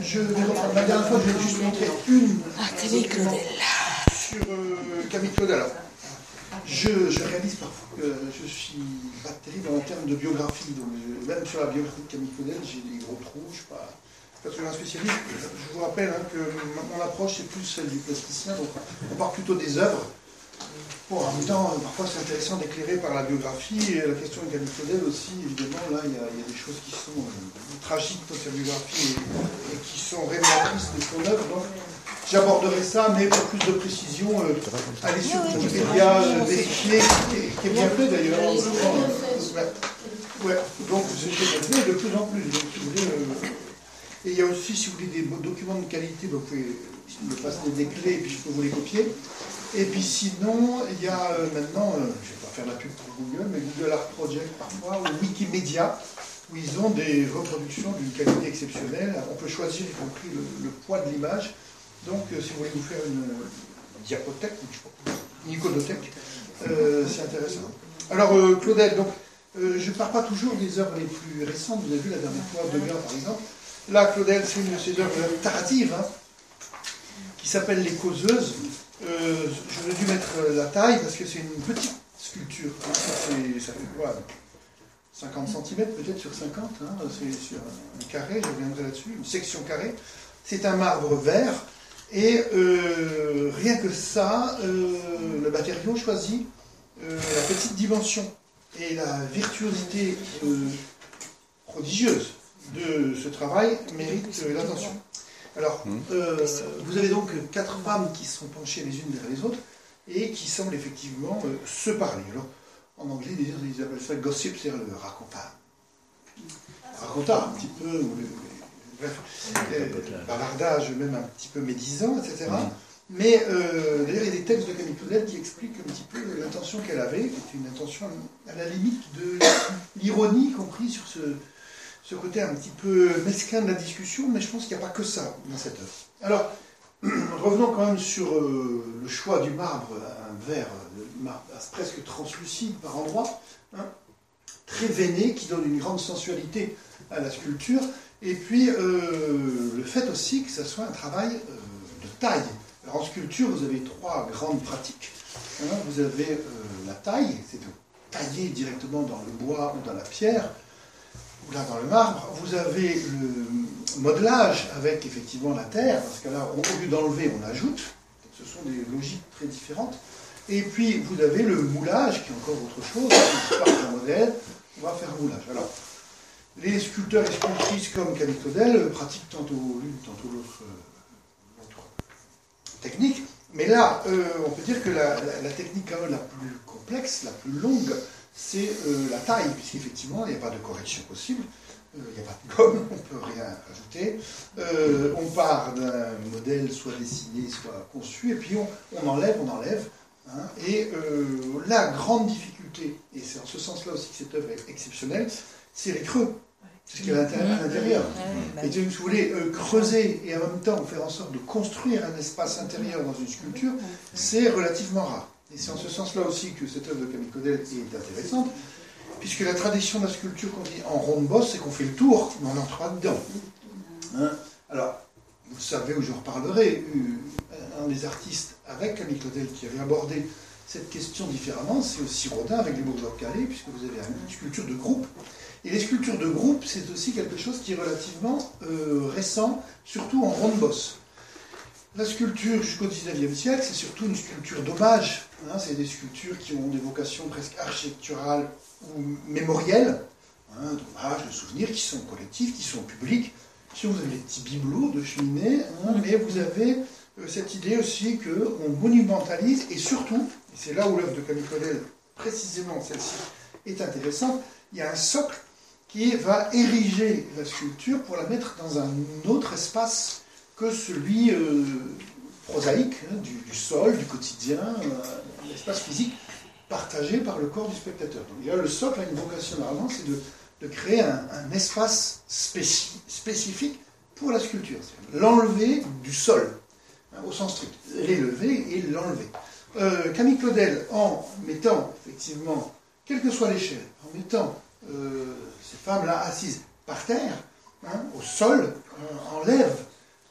Je vais reprendre. La dernière fois, je vais juste montrer une Camille Claudel. sur Camille Claudel. Alors, je réalise parfois que je suis pas terrible en termes de biographie. Donc, même sur la biographie de Camille Claudel, j'ai des gros trous. Je ne suis pas très un spécialiste. Je vous rappelle que mon approche est plus celle du plasticien. Donc, on part plutôt des œuvres. Bon, en même temps, parfois c'est intéressant d'éclairer par la biographie, et la question de Camille Claudel aussi, évidemment, là, il y a des choses qui sont tragiques dans sa biographie et qui sont révélatrices de son œuvre, donc j'aborderai ça, mais pour plus de précision, allez sur Wikipédia, vérifier, qui est bien fait d'ailleurs. Ouais, donc c'est fait de plus en plus, donc, si vous voulez, et il y a aussi, si vous voulez, des documents de qualité, vous pouvez me passer des clés, et puis je peux vous les copier. Et puis sinon, il y a maintenant, je ne vais pas faire la pub pour Google, mais Google Art Project parfois, ou Wikimedia, où ils ont des reproductions d'une qualité exceptionnelle. On peut choisir, y compris le poids de l'image. Donc, si vous voulez vous faire une diapothèque, une iconothèque, c'est intéressant. Alors, Claudel, donc, je ne pars pas toujours des œuvres les plus récentes. Vous avez vu la dernière fois, Degas, par exemple. Là, Claudel, c'est une de ses œuvres narratives, hein, qui s'appelle Les Causeuses. J'aurais dû mettre la taille parce que c'est une petite sculpture. Ça fait quoi, 50 cm peut-être sur 50, hein, c'est sur un carré, je reviendrai là-dessus, une section carrée. C'est un marbre vert et rien que ça, le matériau choisi, la petite dimension et la virtuosité prodigieuse de ce travail méritent l'attention. Alors, vous avez donc 4 femmes qui sont penchées les unes derrière les autres et qui semblent effectivement se parler. Alors, en anglais, ils appellent ça gossip, c'est-à-dire le raconta. Raconta, un petit peu, bref, bavardage même un petit peu médisant, etc. Mais d'ailleurs, il y a des textes de Camille Claudel qui expliquent un petit peu l'intention qu'elle avait, qui était une intention à la limite de l'ironie, compris sur ce côté un petit peu mesquin de la discussion, mais je pense qu'il n'y a pas que ça dans cette œuvre. Alors, revenons quand même sur le choix du marbre, un verre de marbre presque translucide par endroits, hein, très veiné, qui donne une grande sensualité à la sculpture, et puis le fait aussi que ça soit un travail de taille. Alors en sculpture, vous avez 3 grandes pratiques. Hein, vous avez la taille, c'est de tailler directement dans le bois ou dans la pierre, ou là dans le marbre. Vous avez le modelage avec effectivement la terre, parce que là, au lieu d'enlever, on ajoute. Ce sont des logiques très différentes. Et puis, vous avez le moulage, qui est encore autre chose. On part d'un modèle, on va faire un moulage. Alors, les sculpteurs et sculptrices comme Camille Claudel pratiquent tantôt l'une, tantôt l'autre technique. Mais là, on peut dire que la technique quand même la plus complexe, la plus longue, c'est la taille, puisqu'effectivement, il n'y a pas de correction possible, il n'y a pas de gomme, on ne peut rien ajouter. On part d'un modèle soit dessiné, soit conçu, et puis on enlève. Hein, et la grande difficulté, et c'est en ce sens-là aussi que cette œuvre est exceptionnelle, c'est les creux. C'est ce qu'il y a à l'intérieur. Et si vous voulez creuser et en même temps faire en sorte de construire un espace intérieur dans une sculpture, c'est relativement rare. Et c'est en ce sens-là aussi que cette œuvre de Camille Claudel est intéressante, puisque la tradition de la sculpture qu'on dit en ronde bosse, c'est qu'on fait le tour, mais on n'entre pas dedans. Hein, alors, vous savez où je reparlerai, un des artistes avec Camille Claudel qui avait abordé cette question différemment, c'est aussi Rodin avec les bourgeois calés, puisque vous avez une sculpture de groupe. Et les sculptures de groupe, c'est aussi quelque chose qui est relativement récent, surtout en ronde bosse. La sculpture jusqu'au XIXe siècle, c'est surtout une sculpture d'hommage. Hein, c'est des sculptures qui ont des vocations presque architecturales ou mémorielles, hein, d'hommage, de souvenirs, qui sont collectifs, qui sont publics. Si vous avez des petits bibelots de cheminée, hein, mais vous avez cette idée aussi qu'on monumentalise, et surtout, et c'est là où l'œuvre de Camille Claudel, précisément celle-ci, est intéressante, il y a un socle qui va ériger la sculpture pour la mettre dans un autre espace que celui prosaïque, hein, du sol, du quotidien, l'espace physique partagé par le corps du spectateur. Donc là, le socle a une vocation normalement, c'est de créer un espace spécifique pour la sculpture. C'est l'enlever du sol, hein, au sens strict. L'élever et l'enlever. Camille Claudel, en mettant, effectivement, quelle que soit l'échelle, en mettant ces femmes-là assises par terre, hein, au sol, enlève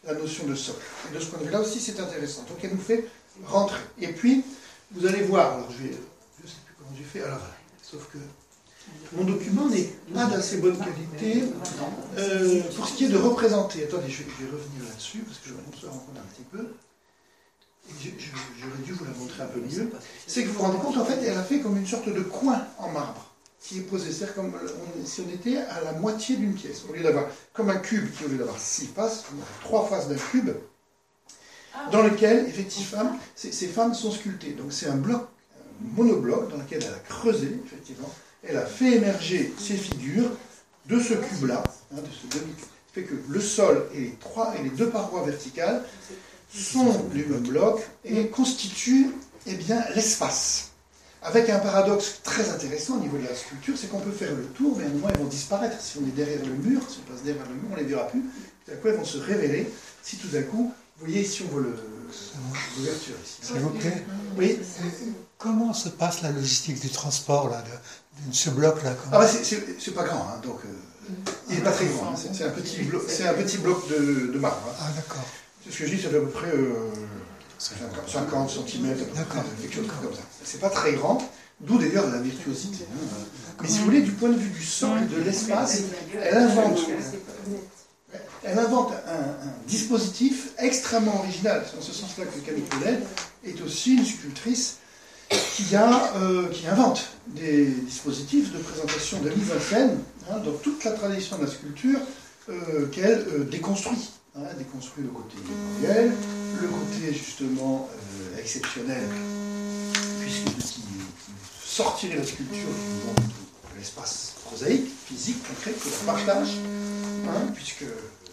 la notion de socle. Et de ce point de vue-là aussi, c'est intéressant. Donc, elle nous fait rentrer. Et puis, vous allez voir, alors je ne sais plus comment j'ai fait, alors, sauf que mon document n'est pas d'assez bonne qualité pour ce qui est de représenter. Attendez, je vais revenir là-dessus, parce que je vais se rendre compte un petit peu. J'aurais dû vous la montrer un peu mieux. C'est que vous vous rendez compte, en fait, elle a fait comme une sorte de coin en marbre qui est posé. C'est-à-dire comme si on était à la moitié d'une pièce. Au lieu d'avoir comme un cube qui, au lieu d'avoir 6 faces, on a 3 faces d'un cube dans lequel, effectivement, ces femmes sont sculptées. Donc c'est un bloc, un monobloc dans lequel elle a creusé, effectivement. Elle a fait émerger ces figures de ce cube-là, de ce demi-cube. Ce qui fait que le sol et les 2 parois verticales sont du même bloc et constituent l'espace. Avec un paradoxe très intéressant au niveau de la sculpture, c'est qu'on peut faire le tour, mais à un moment, elles vont disparaître. Si on est derrière le mur, si on passe derrière le mur, on ne les verra plus. Tout à coup, elles vont se révéler. Si tout d'un coup, vous voyez ici, on voit l'ouverture ici. S'il vous plaît. Oui. Comment se passe la logistique du transport là, de ce bloc-là? C'est pas grand, hein, donc il n'est pas très grand. Hein, c'est un petit bloc de marbre. Hein. Ah, d'accord. C'est ce que je dis, ça fait à peu près 50 cm, quelque chose comme ça. C'est pas très grand, d'où d'ailleurs la virtuosité. Hein. Mais si vous voulez, du point de vue du socle, de l'espace, elle invente un dispositif extrêmement original. C'est dans ce sens-là que Camille Claudel est aussi une sculptrice qui invente des dispositifs de présentation, de mise en scène, hein, dans toute la tradition de la sculpture qu'elle déconstruit. Déconstruit le côté mémoriel, le côté justement exceptionnel, qui sortirait la sculpture du monde de l'espace prosaïque, physique, concret, que la partage, puisque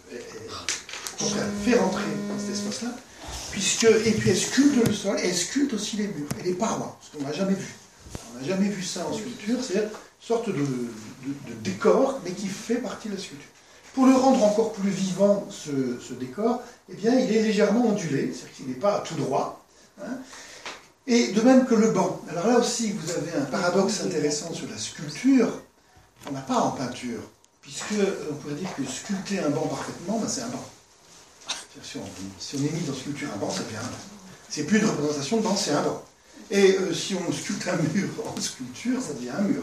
elle fait rentrer dans cet espace-là, et puis elle sculpte le sol, et elle sculpte aussi les murs et les parois, ce qu'on n'a jamais vu. On n'a jamais vu ça en sculpture, c'est-à-dire une sorte de décor, mais qui fait partie de la sculpture. Pour le rendre encore plus vivant, ce décor, il est légèrement ondulé, c'est-à-dire qu'il n'est pas tout droit. Hein. Et de même que le banc. Alors là aussi, vous avez un paradoxe intéressant sur la sculpture. On n'a pas en peinture, puisque on pourrait dire que sculpter un banc parfaitement, c'est un banc. Si on émite dans sculpture un banc, ça devient un banc. C'est plus une représentation de banc, c'est un banc. Et si on sculpte un mur en sculpture, ça devient un mur.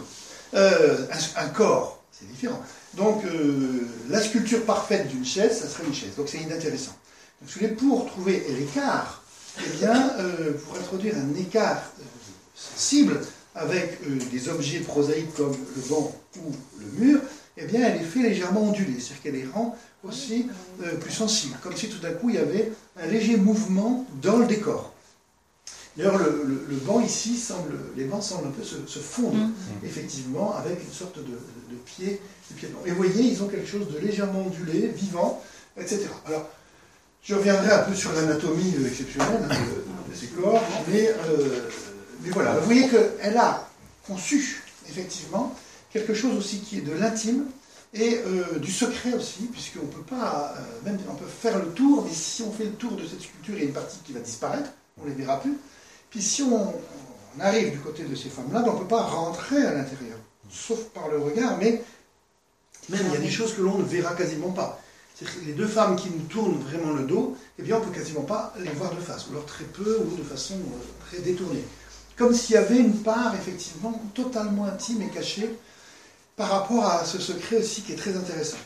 Un corps, c'est différent. Donc, la sculpture parfaite d'une chaise, ça serait une chaise. Donc, c'est inintéressant. Donc, si vous voulez, pour trouver l'écart, pour introduire un écart sensible avec des objets prosaïques comme le banc ou le mur, elle est fait légèrement ondulée. C'est-à-dire qu'elle les rend aussi plus sensibles. Comme si tout d'un coup, il y avait un léger mouvement dans le décor. D'ailleurs, le banc ici, les bancs semblent un peu se fondre, effectivement, avec une sorte de pied blanc. Et vous voyez, ils ont quelque chose de légèrement ondulé, vivant, etc. Alors, je reviendrai un peu sur l'anatomie exceptionnelle de ces corps, mais voilà. Vous voyez qu'elle a conçu, effectivement, quelque chose aussi qui est de l'intime et du secret aussi, puisqu'on peut pas, on peut faire le tour, mais si on fait le tour de cette sculpture, il y a une partie qui va disparaître, on ne les verra plus. Puis si on arrive du côté de ces femmes-là, on ne peut pas rentrer à l'intérieur, sauf par le regard, mais même il y a des choses que l'on ne verra quasiment pas. C'est-à-dire que les 2 femmes qui nous tournent vraiment le dos, on ne peut quasiment pas les voir de face, ou alors très peu, ou de façon très détournée. Comme s'il y avait une part, effectivement, totalement intime et cachée, par rapport à ce secret aussi qui est très intéressant.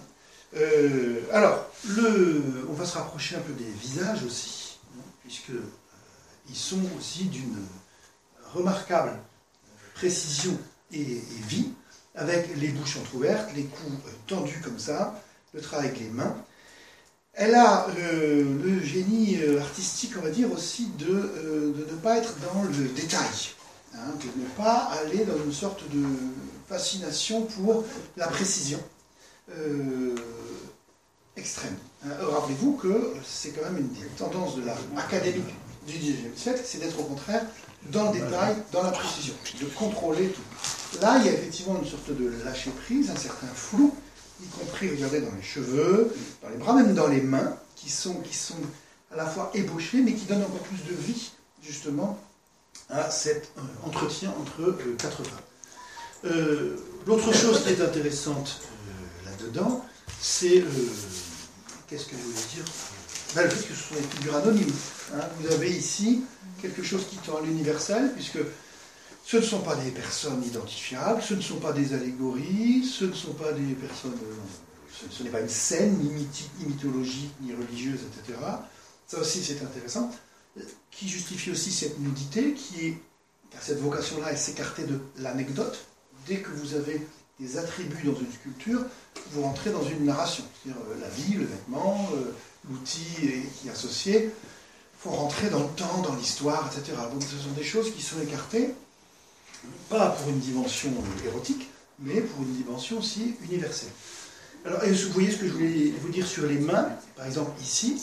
Alors, on va se rapprocher un peu des visages aussi, puisque ils sont aussi d'une remarquable précision et vie, avec les bouches entrouvertes, les coups tendus comme ça, le travail avec les mains. Elle a le génie artistique, on va dire, aussi de ne pas être dans le détail, de ne pas aller dans une sorte de fascination pour la précision extrême. Rappelez-vous que c'est quand même une tendance de l'art académique du XIXe siècle, c'est d'être au contraire dans le détail, dans la précision, de contrôler tout. Là, il y a effectivement une sorte de lâcher-prise, un certain flou, y compris, regardez, dans les cheveux, dans les bras, même dans les mains, qui sont à la fois ébauchées, mais qui donnent encore plus de vie, justement, à cet entretien entre 4 femmes. L'autre chose qui est intéressante là-dedans, c'est qu'est-ce que je voulais dire? Ben, le fait que ce sont des figures anonymes. Hein. Vous avez ici quelque chose qui tend à l'universel, puisque ce ne sont pas des personnes identifiables, ce ne sont pas des allégories, ce ne sont pas des personnes... ce n'est pas une scène, ni mythologique, ni religieuse, etc. Ça aussi, c'est intéressant. Qui justifie aussi cette nudité, car cette vocation-là est s'écarter de l'anecdote. Dès que vous avez des attributs dans une sculpture, vous rentrez dans une narration. C'est-à-dire la vie, le vêtement, l'outil qui est associé. Il faut rentrer dans le temps, dans l'histoire, etc. Donc ce sont des choses qui sont écartées, pas pour une dimension érotique, mais pour une dimension aussi universelle. Alors, et vous voyez ce que je voulais vous dire sur les mains, par exemple ici,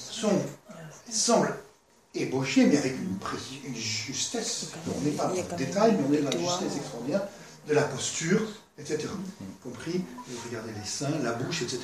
semblent ébauchées, mais avec une justesse. On n'est pas dans le détail, mais on est dans la justesse extraordinaire de la posture, etc. Y compris, regardez les seins, la bouche, etc.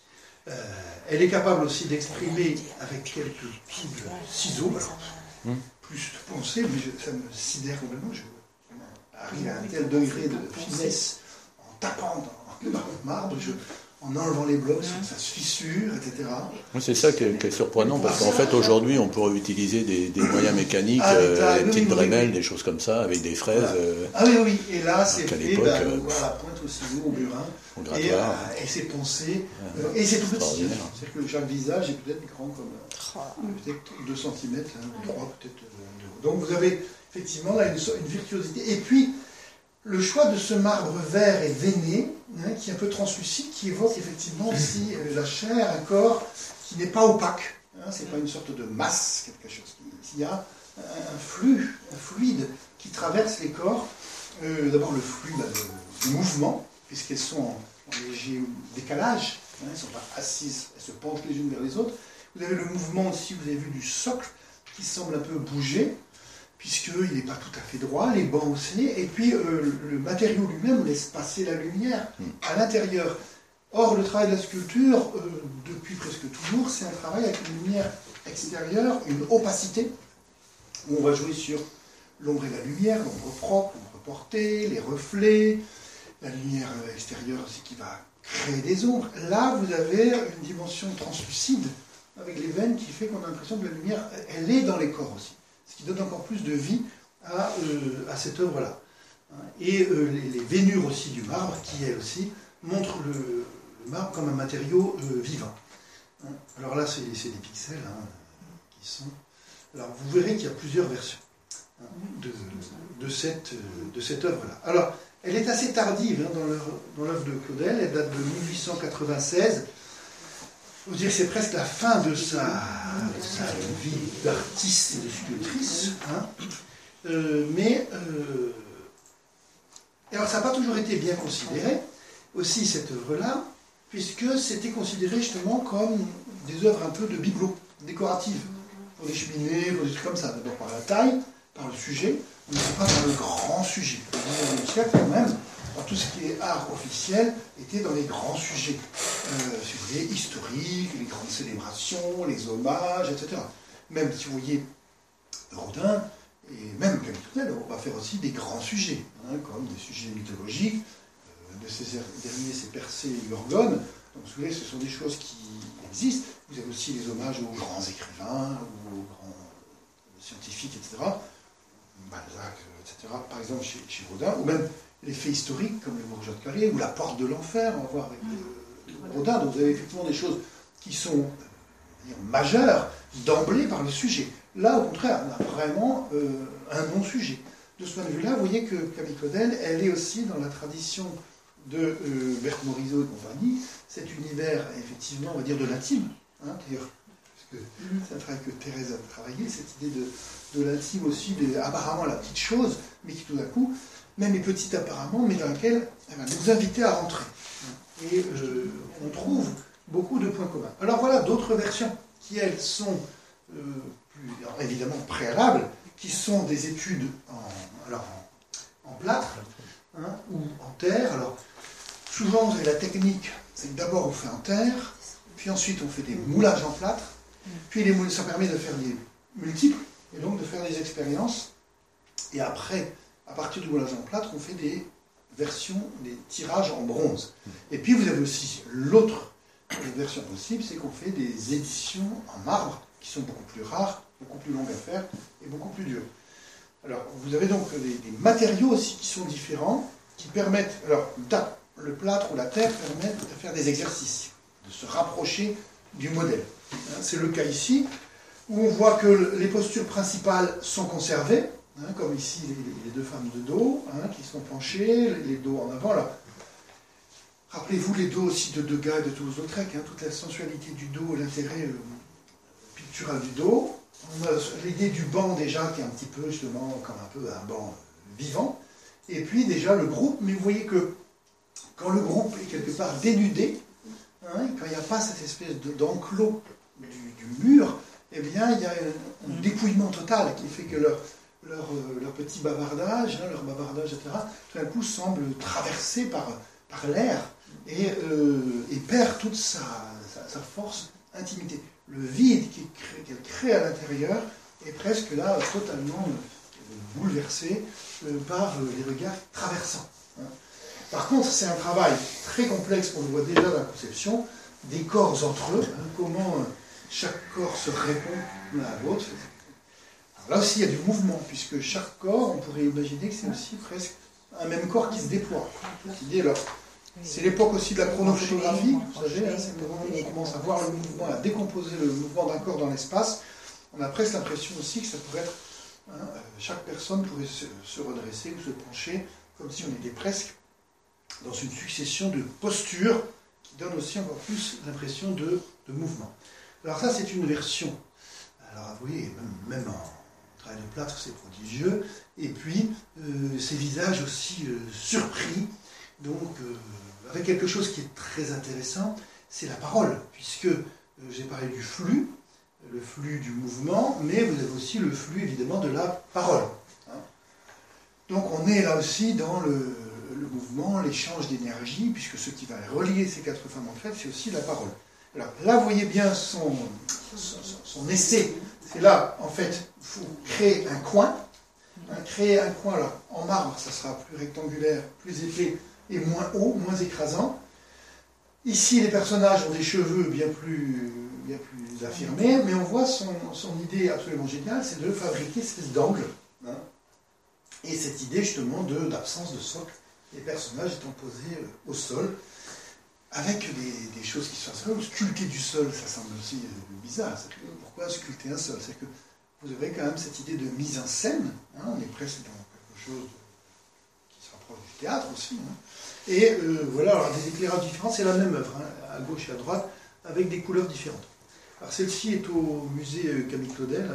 Elle est capable aussi d'exprimer avec quelques coups de ciseaux, alors, plus de pensée, mais ça me sidère complètement. Je arrive à un tel degré de finesse en tapant dans le marbre, en enlevant les blocs, ça se fissure, etc. C'est ça qui est surprenant, parce qu'en fait, aujourd'hui, on pourrait utiliser des moyens mécaniques, des petites Dremel, des choses comme ça, avec des fraises. Voilà. Ah oui, et là, c'est fait, voir la pointe au ciseau, au burin, et c'est poncé, et c'est tout petit. C'est-à-dire que chaque visage est peut-être grand comme peut-être 2 cm, 3 peut-être. Donc vous avez effectivement là une virtuosité. Et puis, le choix de ce marbre vert et veiné, qui est un peu translucide, qui évoque effectivement aussi la chair, un corps qui n'est pas opaque. C'est pas une sorte de masse, quelque chose. Il y a un flux, un fluide qui traverse les corps. D'abord le flux du mouvement, puisqu'elles sont en léger décalage. Elles ne sont pas assises, elles se penchent les unes vers les autres. Vous avez le mouvement aussi, vous avez vu, du socle qui semble un peu bouger, puisqu'il n'est pas tout à fait droit, les bancs aussi, et puis le matériau lui-même laisse passer la lumière à l'intérieur. Or, le travail de la sculpture, depuis presque toujours, c'est un travail avec une lumière extérieure, une opacité, où on va jouer sur l'ombre et la lumière, l'ombre propre, l'ombre portée, les reflets, la lumière extérieure aussi qui va créer des ombres. Là, vous avez une dimension translucide, avec les veines, qui fait qu'on a l'impression que la lumière, elle est dans les corps aussi. Ce qui donne encore plus de vie à cette œuvre-là. Et les veinures aussi du marbre, qui elles aussi montrent le marbre comme un matériau vivant. Alors là, c'est des pixels qui sont... Alors vous verrez qu'il y a plusieurs versions de cette œuvre-là. Alors, elle est assez tardive dans l'œuvre de Claudel, elle date de 1896. Je veux dire, c'est presque la fin de sa vie d'artiste et de sculptrice. Alors, ça n'a pas toujours été bien considéré, aussi, cette œuvre-là, puisque c'était considéré justement comme des œuvres un peu de bibelots, décoratives, pour les cheminées, pour des trucs comme ça. D'abord par la taille, par le sujet, mais c'est pas dans le grand sujet. Au XIXe siècle, quand même, tout ce qui est art officiel était dans les grands sujets, si vous voulez, historiques, les grandes célébrations, les hommages, etc. Même si vous voyez Rodin, et même Camille Claudel, on va faire aussi des grands sujets, comme des sujets mythologiques. De ces derniers, c'est Persée et Gorgone. Donc, vous voyez, ce sont des choses qui existent. Vous avez aussi les hommages aux grands écrivains, aux grands scientifiques, etc. Balzac, etc. Par exemple, chez Rodin, ou même les faits historiques comme le Bourgeois de Carré ou la Porte de l'Enfer, on va voir avec Rodin. Donc vous avez effectivement des choses qui sont majeures d'emblée par le sujet. Là, au contraire, on a vraiment un non-sujet. De ce point de vue-là, vous voyez que Camille Claudel, elle est aussi dans la tradition de Berthe Morisot et compagnie, cet univers, effectivement, on va dire, de l'intime. D'ailleurs, parce que c'est un travail que Thérèse a travaillé, cette idée de l'intime aussi, apparemment la petite chose, mais qui tout d'un coup, même est petite apparemment, mais dans laquelle elle va nous inviter à rentrer. Et on trouve beaucoup de points communs. Alors voilà d'autres versions qui, elles, sont plus évidemment préalables, qui sont des études en plâtre ou en terre. Alors, souvent, vous avez la technique, c'est que d'abord on fait en terre, puis ensuite on fait des moulages en plâtre, puis ça permet de faire des multiples, et donc de faire des expériences, et après, à partir du moulage en plâtre, on fait des versions, des tirages en bronze. Et puis vous avez aussi l'autre Une version possible, c'est qu'on fait des éditions en marbre qui sont beaucoup plus rares, beaucoup plus longues à faire et beaucoup plus dures. Alors, vous avez donc des matériaux aussi qui sont différents, qui permettent, alors le plâtre ou la terre permettent de faire des exercices, de se rapprocher du modèle. C'est le cas ici, où on voit que les postures principales sont conservées, comme ici les deux femmes de dos, qui sont penchées, les dos en avant. Là. Rappelez-vous les dos aussi de Degas et de Toulouse-Lautrec, toute la sensualité du dos, l'intérêt pictural du dos. On a l'idée du banc déjà, qui est un petit peu justement comme un peu un banc vivant. Et puis déjà le groupe, mais vous voyez que quand le groupe est quelque part dénudé, quand il n'y a pas cette espèce d'enclos du mur, eh bien il y a un dépouillement total qui fait que leur petit bavardage, leur bavardage, etc., tout d'un coup semble traversé par l'air et perd toute sa force, intimité. Le vide qu'elle crée à l'intérieur est presque là totalement bouleversé par les regards traversants. Par contre, c'est un travail très complexe, on le voit déjà dans la conception, des corps entre eux, comment chaque corps se répond l'un à l'autre. Là aussi, il y a du mouvement, puisque chaque corps, on pourrait imaginer que c'est aussi presque un même corps qui se déploie. C'est l'époque aussi de la chronophotographie, vous savez, c'est le moment où on commence à voir le mouvement, à décomposer le mouvement d'un corps dans l'espace. On a presque l'impression aussi que ça pourrait être, chaque personne pourrait se redresser ou se pencher, comme si on était presque dans une succession de postures qui donne aussi encore plus l'impression de mouvement. Alors ça, c'est une version. Alors vous voyez, même en travail de plâtre, c'est prodigieux. Et puis, ces visages aussi surpris, donc avec quelque chose qui est très intéressant, c'est la parole, puisque j'ai parlé du flux, le flux du mouvement, mais vous avez aussi le flux évidemment de la parole. Donc on est là aussi dans le mouvement, l'échange d'énergie, puisque ce qui va relier ces quatre femmes entre elles, c'est aussi la parole. Alors là, vous voyez bien son essai, c'est là, en fait, il faut créer un coin. Créer un coin, alors, en marbre, ça sera plus rectangulaire, plus épais, et moins haut, moins écrasant. Ici, les personnages ont des cheveux bien plus affirmés, mais on voit son idée absolument géniale, c'est de fabriquer cette espèce d'angle. Et cette idée, justement, d'absence de socle, les personnages étant posés au sol, avec des choses qui sont assez... Sculpter du sol, ça semble aussi bizarre. Pourquoi sculpter un sol? C'est que vous avez quand même cette idée de mise en scène, on est presque dans quelque chose qui se rapproche du théâtre aussi. Et voilà, alors des éclairages différents, c'est la même œuvre, à gauche et à droite, avec des couleurs différentes. Alors celle-ci est au musée Camille Claudel,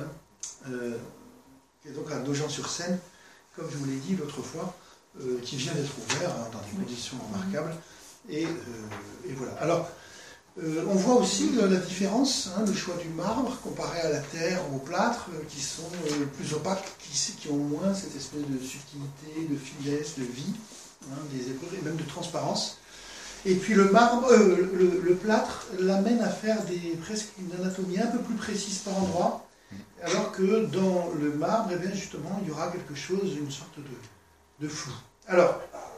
qui est donc à Nogent-sur-Seine, comme je vous l'ai dit l'autre fois, qui vient d'être ouvert dans des conditions remarquables. Et voilà. Alors, on voit aussi la différence, le choix du marbre comparé à la terre ou au plâtre, qui sont plus opaques, qui ont moins cette espèce de subtilité, de finesse, de vie, des épaules et même de transparence. Et puis le marbre, le plâtre l'amène à faire presque une anatomie un peu plus précise par endroit, alors que dans le marbre, eh bien, justement, il y aura quelque chose, une sorte de flou. Alors,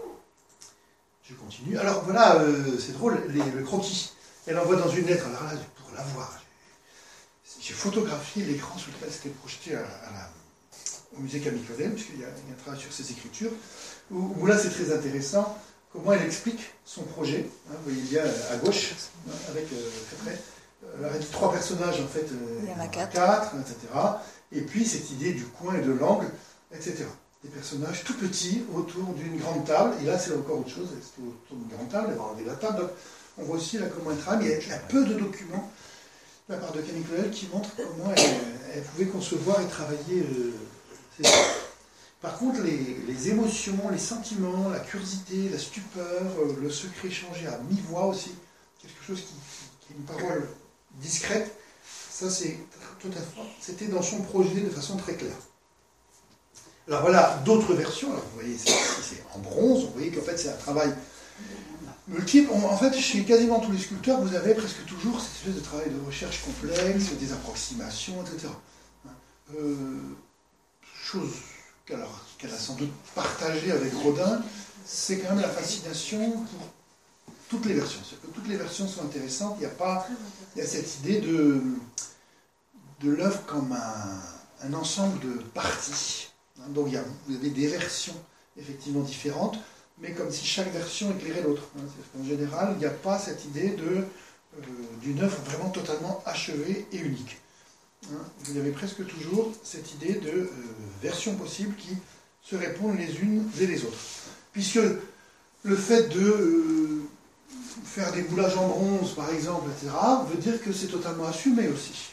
je continue. Alors voilà, c'est drôle, le croquis. Elle envoie dans une lettre, alors là, pour la voir, j'ai photographié l'écran sur lequel c'était projeté au musée Camille Claudel, puisqu'il y a un travail sur ses écritures, où là c'est très intéressant, comment elle explique son projet. Vous voyez bien à gauche, avec elle a dit 3 personnages en fait, il y en a 4, etc. Et puis cette idée du coin et de l'angle, etc. Des personnages tout petits autour d'une grande table, et là c'est encore autre chose, c'est autour d'une grande table, elle va enlever la table, donc on voit aussi là comment elle travaille, il y a peu de documents de la part de Camille Claudel qui montrent comment elle pouvait concevoir et travailler ces œuvres. Par contre, les émotions, les sentiments, la curiosité, la stupeur, le secret changé à mi-voix aussi, quelque chose qui est une parole discrète, ça c'était dans son projet de façon très claire. Alors voilà, d'autres versions, alors vous voyez, c'est en bronze, vous voyez qu'en fait c'est un travail multiple. En fait, chez quasiment tous les sculpteurs, vous avez presque toujours cette espèce de travail de recherche complexe, des approximations, etc. Chose qu'elle a sans doute partagée avec Rodin, c'est quand même la fascination pour toutes les versions. C'est-à-dire que toutes les versions sont intéressantes. Il y a cette idée de l'œuvre comme un ensemble de parties. Donc vous avez des versions effectivement différentes, mais comme si chaque version éclairait l'autre. En général, il n'y a pas cette idée d'une œuvre vraiment totalement achevée et unique. Vous avez presque toujours cette idée de versions possibles qui se répondent les unes et les autres. Puisque le fait de faire des moulages en bronze, par exemple, etc., veut dire que c'est totalement assumé aussi.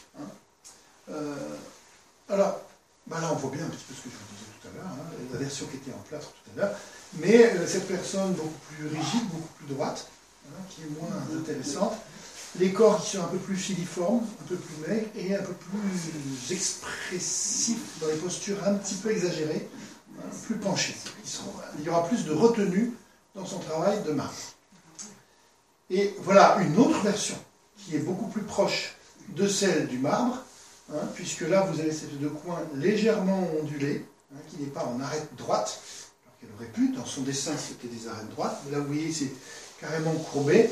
Alors, là on voit bien un petit peu ce que je vous disais tout à l'heure, la version qui était en plâtre tout à l'heure, mais cette personne beaucoup plus rigide, beaucoup plus droite, qui est moins intéressante, les corps qui sont un peu plus filiformes, un peu plus maigres et un peu plus expressifs dans les postures un petit peu exagérées, plus penchés. Il y aura plus de retenue dans son travail de marbre. Et voilà une autre version qui est beaucoup plus proche de celle du marbre, puisque là vous avez cette de coins légèrement ondulés, qui n'est pas en arête droite, alors qu'elle aurait pu, dans son dessin c'était des arêtes droites, mais là vous voyez c'est carrément courbé.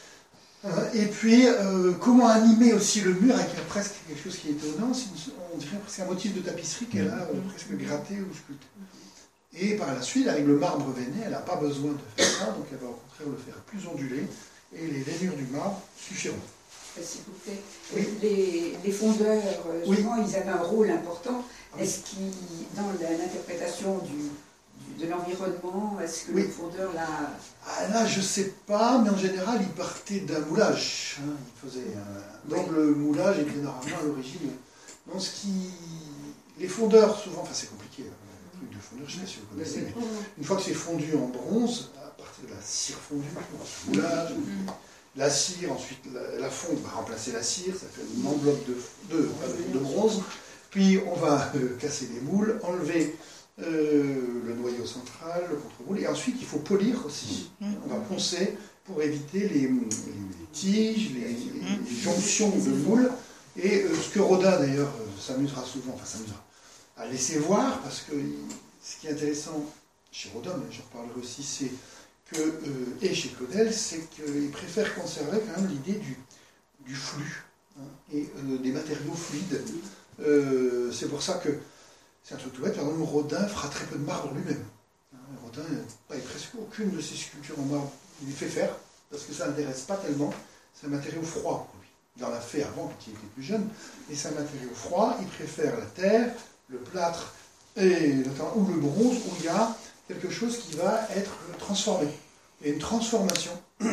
Et puis, comment animer aussi le mur avec presque quelque chose qui est étonnant, on dirait presque un motif de tapisserie qu'elle a presque gratté ou sculpté. Et par la suite, avec le marbre veiné, elle n'a pas besoin de faire ça, donc elle va au contraire le faire plus ondulé, et les rainures du marbre suffiront. S'il vous plaît, oui. les fondeurs, souvent, oui. Ils avaient un rôle important. Est-ce qu'ils, dans l'interprétation de l'environnement, est-ce que oui. le fondeur l'a... Là, je ne sais pas, mais en général, il partait d'un moulage. Il faisait donc le moulage était normalement à l'origine. Donc, les fondeurs, souvent, enfin c'est compliqué, le truc de fondeur, je ne sais pas si vous connaissez, mais une fois que c'est fondu en bronze, à partir de la cire fondue, le moulage, la cire, ensuite la fonte va remplacer la cire, ça fait une enveloppe de bronze, puis on va casser les moules, enlever le noyau central, le contre-moule, et ensuite il faut polir aussi. On va poncer pour éviter les tiges, les jonctions de moules, et ce que Rodin d'ailleurs s'amusera souvent, à laisser voir, parce que ce qui est intéressant chez Rodin, mais j'en reparlerai aussi, c'est que, et chez Claudel, c'est qu'il préfère conserver quand même l'idée du flux, et des matériaux fluides. C'est pour ça que c'est un truc tout bête, par exemple, Rodin fera très peu de marbre lui-même. Rodin n'a presque aucune de ses sculptures en marbre. Il les fait faire, parce que ça n'intéresse pas tellement. C'est un matériau froid pour lui. Il en a fait avant, quand il était plus jeune, mais c'est un matériau froid. Il préfère la terre, le plâtre, ou le bronze, où il y a quelque chose qui va être transformé. Il y a une transformation.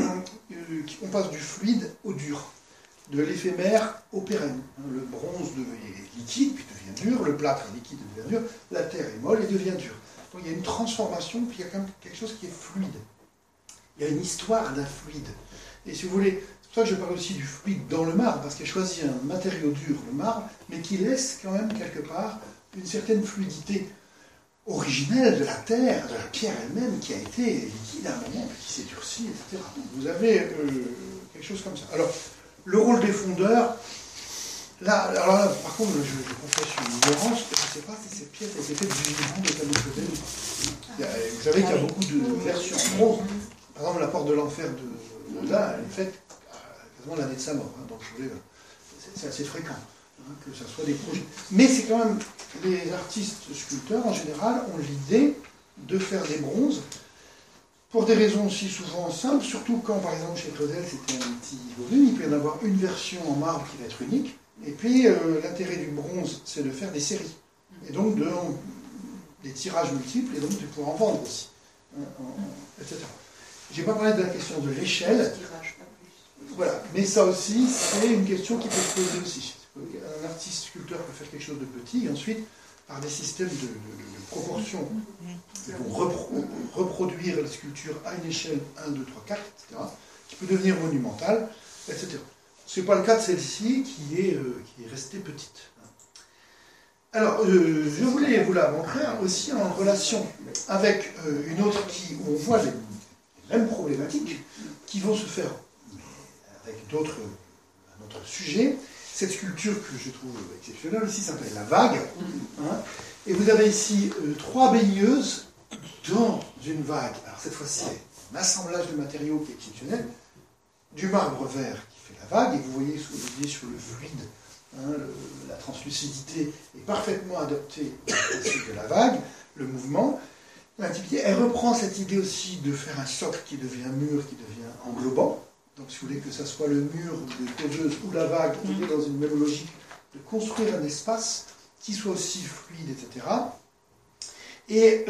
On passe du fluide au dur, de l'éphémère au pérenne. Le bronze est liquide, puis devient dur, le plâtre est liquide et devient dur, la terre est molle et devient dure. Donc il y a une transformation, puis il y a quand même quelque chose qui est fluide. Il y a une histoire d'un fluide. Et si vous voulez, c'est pour ça que je parle aussi du fluide dans le marbre, parce qu'il a choisi un matériau dur, le marbre, mais qui laisse quand même quelque part une certaine fluidité originelle de la terre, de la pierre elle-même, qui a été liquide à un moment, puis qui s'est durcie, etc. Donc vous avez quelque chose comme ça. Alors, le rôle des fondeurs, là, par contre, je confesse une ignorance, je ne sais pas si ces pièces étaient faites du vivant de tableau de Claudel. Vous savez qu'il y a beaucoup de versions en bronze. Par exemple, la porte de l'enfer de Rodin, elle est faite quasiment l'année de sa mort. Donc, c'est assez fréquent que ça soit des projets. Mais c'est quand même, les artistes sculpteurs, en général, ont l'idée de faire des bronzes pour des raisons aussi souvent simples, surtout quand, par exemple, chez Claudel, c'était un petit volume, il peut y en avoir une version en marbre qui va être unique, et puis l'intérêt du bronze, c'est de faire des séries, et donc des tirages multiples, et donc de pouvoir en vendre aussi, etc. Je n'ai pas parlé de la question de l'échelle, voilà, mais ça aussi, c'est une question qui peut se poser aussi. Un artiste sculpteur peut faire quelque chose de petit, et ensuite, par des systèmes de proportion, ils vont reproduire la sculpture à une échelle 1, 2, 3, 4, etc., qui peut devenir monumentale, etc. Ce n'est pas le cas de celle-ci, qui est restée petite. Alors, je voulais vous la montrer aussi en relation avec une autre où on voit les mêmes problématiques, qui vont se faire avec un autre sujet. Cette sculpture que je trouve exceptionnelle aussi s'appelle la vague. Et vous avez ici 3 baigneuses dans une vague. Alors cette fois-ci, c'est un assemblage de matériaux qui est exceptionnel. du marbre vert qui fait la vague, et vous voyez sur le fluide, hein, la translucidité est parfaitement adoptée au principe de la vague, le mouvement. Elle reprend cette idée aussi de faire un socle qui devient mur, qui devient englobant. Donc si vous voulez que ça soit le mur de causeuse ou la vague, on est dans une même logique de construire un espace qui soit aussi fluide, etc. Et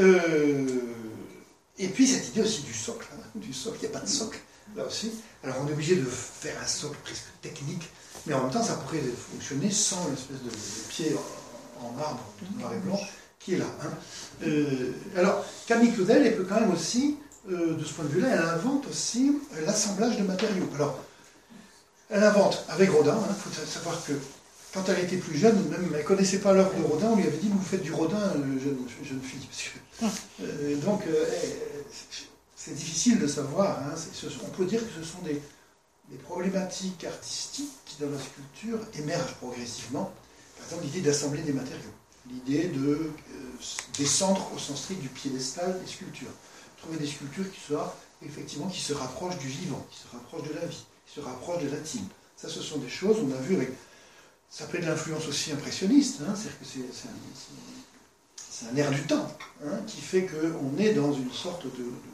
puis cette idée aussi du socle. Il n'y a pas de socle, là aussi. Alors on est obligé de faire un socle presque technique, mais en même temps ça pourrait fonctionner sans l'espèce de pied en marbre noir et blanc qui est là. Hein. Alors Camille Claudel, elle peut quand même aussi, de ce point de vue-là, elle invente aussi l'assemblage de matériaux. Alors, elle invente avec Rodin, il faut savoir que quand elle était plus jeune, même elle ne connaissait pas l'œuvre de Rodin, on lui avait dit, vous faites du Rodin, jeune fille. Parce que, donc, c'est difficile de savoir. Hein, on peut dire que ce sont des problématiques artistiques qui, dans la sculpture, émergent progressivement. Par exemple, l'idée d'assembler des matériaux. L'idée de descendre au sens strict du piédestal des sculptures. Trouver des sculptures qui se rapprochent du vivant, qui se rapprochent de la vie, qui se rapprochent de l'intime. Ça, ce sont des choses, on a vu avec... Ça peut être l'influence aussi impressionniste, hein, c'est-à-dire que c'est un air du temps, hein, qui fait qu'on est dans une sorte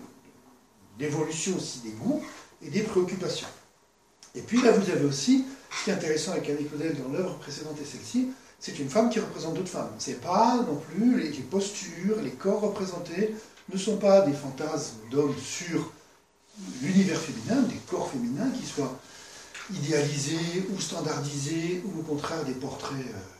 d'évolution aussi des goûts et des préoccupations. Et puis là, vous avez aussi, ce qui est intéressant avec Camille Claudel dans l'œuvre précédente et celle-ci, c'est une femme qui représente d'autres femmes. C'est pas non plus les postures, les corps représentés ne sont pas des fantasmes d'hommes sur l'univers féminin, des corps féminins qui soient idéalisés ou standardisés, ou au contraire des portraits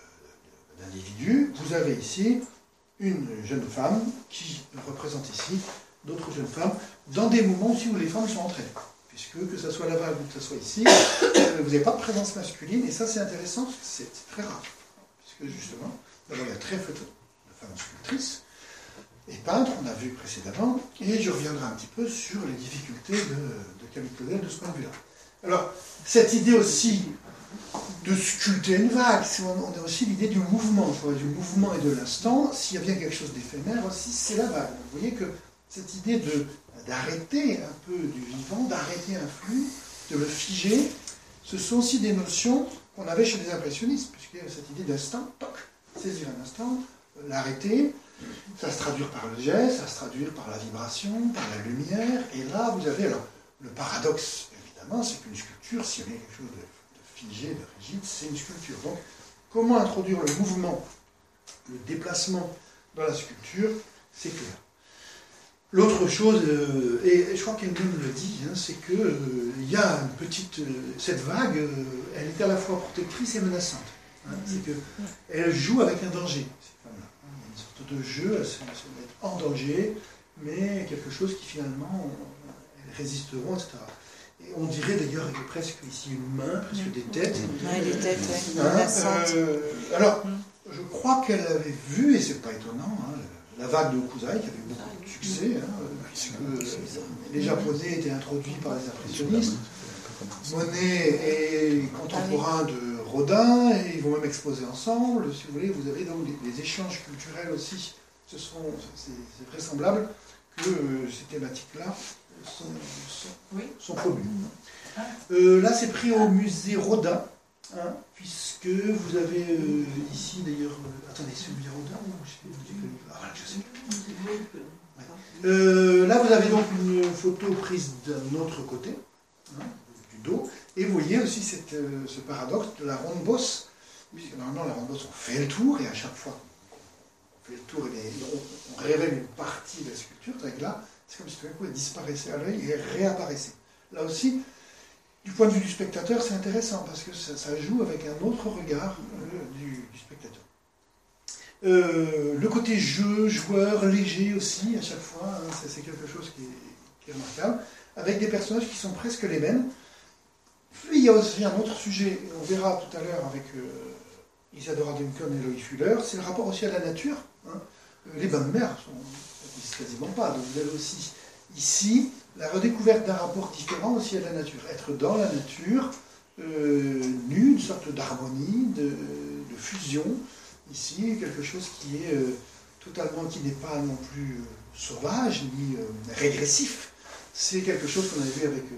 d'individus. Vous avez ici une jeune femme qui représente ici d'autres jeunes femmes, dans des moments aussi où les femmes sont entre elles. Puisque, que ce soit là-bas ou que ce soit ici, vous n'avez pas de présence masculine, et ça c'est intéressant, parce que c'est très rare. Puisque justement, d'abord il y a très peu de femmes sculptrices, et peintres, on a vu précédemment, et je reviendrai un petit peu sur les difficultés de Camille Claudel de ce point de vue-là. Alors, cette idée aussi de sculpter une vague, on a aussi l'idée du mouvement, du mouvement et de l'instant. S'il y a bien quelque chose d'éphémère aussi, c'est la vague. Vous voyez que cette idée d'arrêter un peu du vivant, d'arrêter un flux, de le figer, ce sont aussi des notions qu'on avait chez les impressionnistes, puisqu'il y a cette idée d'instant, toc, saisir un instant, l'arrêter, ça va se traduire par le geste, ça va se traduire par la vibration, par la lumière, et là vous avez, alors, le paradoxe, évidemment, c'est qu'une sculpture, s'il y a quelque chose de figé, de rigide, c'est une sculpture. Donc, comment introduire le mouvement, le déplacement dans la sculpture, c'est clair. L'autre chose, et je crois qu'elle-même le dit, hein, c'est qu'il y a une petite... cette vague, elle est à la fois protectrice et menaçante. Hein, c'est qu'elle joue avec un danger, cette femme-là. Il y a une sorte de jeu, elle se met en danger, mais quelque chose qui finalement, elles résisteront, etc. Et on dirait d'ailleurs, il y a presque ici une main, presque des têtes. Oui, des têtes, oui. Alors, je crois qu'elle avait vu, et c'est pas étonnant, hein, la vague de Hokusai, qui avait beaucoup de succès, hein, puisque les Japonais étaient introduits par les impressionnistes. Monet est contemporain de Rodin, et ils vont même exposer ensemble. Si vous voulez, vous avez donc des échanges culturels aussi. C'est vraisemblable que ces thématiques-là sont produits. Là, c'est pris au musée Rodin, hein, puisque vous avez ici d'ailleurs. Attendez, c'est le musée Rodin ou je sais plus. Là, vous avez donc une photo prise d'un autre côté, hein, du dos, et vous voyez aussi ce paradoxe de la ronde bosse. Normalement, la ronde bosse, on fait le tour, et à chaque fois on fait le tour, et on révèle une partie de la sculpture. Et là, c'est comme si tout d'un coup elle disparaissait à l'œil et réapparaissait. Là aussi, du point de vue du spectateur, c'est intéressant parce que ça joue avec un autre regard du spectateur. Le côté jeu, joueur, léger aussi, à chaque fois, hein, c'est quelque chose qui est remarquable, avec des personnages qui sont presque les mêmes. Puis il y a aussi un autre sujet, on verra tout à l'heure avec Isadora Duncan et Loïc Fuller, c'est le rapport aussi à la nature. Hein. Les bains de mer sont quasiment pas. Donc vous avez aussi ici la redécouverte d'un rapport différent aussi à la nature. Être dans la nature, nu, une sorte d'harmonie, de fusion. Ici, quelque chose qui est qui n'est pas non plus sauvage ni régressif. C'est quelque chose qu'on avait vu avec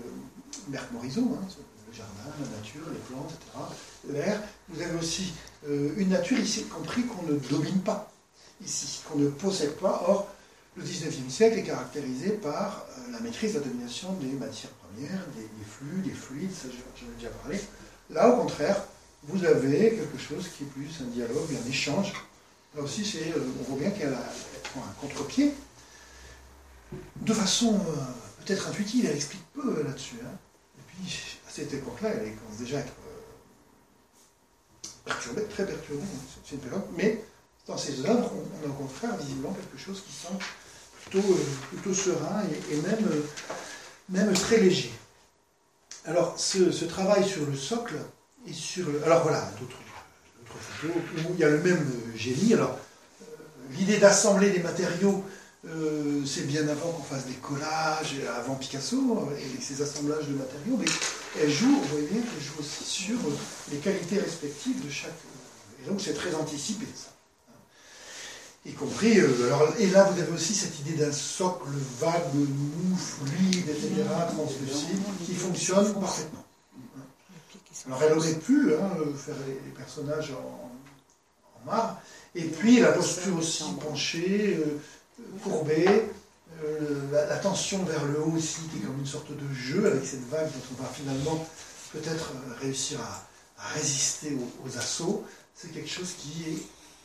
Berthe Morisot, hein, le jardin, la nature, les plantes, etc., l'air. Vous avez aussi une nature, ici compris, qu'on ne domine pas, ici, qu'on ne possède pas. Or, le XIXe siècle est caractérisé par la maîtrise, la domination des matières premières, des flux, des fluides, ça j'en ai déjà parlé. Là, au contraire, vous avez quelque chose qui est plus un dialogue, un échange. Là aussi, on voit bien qu'elle prend un contre-pied. De façon peut-être intuitive, elle explique peu là-dessus. Hein. Et puis, à cette époque-là, elle commence déjà à être perturbée, très perturbée. Hein. C'est une période. Mais dans ses œuvres, on a au contraire visiblement quelque chose qui semble plutôt serein et même très léger. Alors, ce travail sur le socle et sur le... Alors voilà, d'autres photos où il y a le même génie. Alors, l'idée d'assembler des matériaux, c'est bien avant qu'on fasse des collages, avant Picasso, et ces assemblages de matériaux, mais elle joue, vous voyez bien qu'elle joue aussi sur les qualités respectives de chaque... Et donc c'est très anticipé, ça. Y compris, et là vous avez aussi cette idée d'un socle vague, mou, fluide, etc., translucide, qui fonctionne parfaitement. Alors elle aurait pu faire les personnages en marbre, et puis la posture aussi penchée, courbée, la tension vers le haut aussi, qui est comme une sorte de jeu avec cette vague dont on va finalement peut-être réussir à résister aux assauts. C'est quelque chose qui est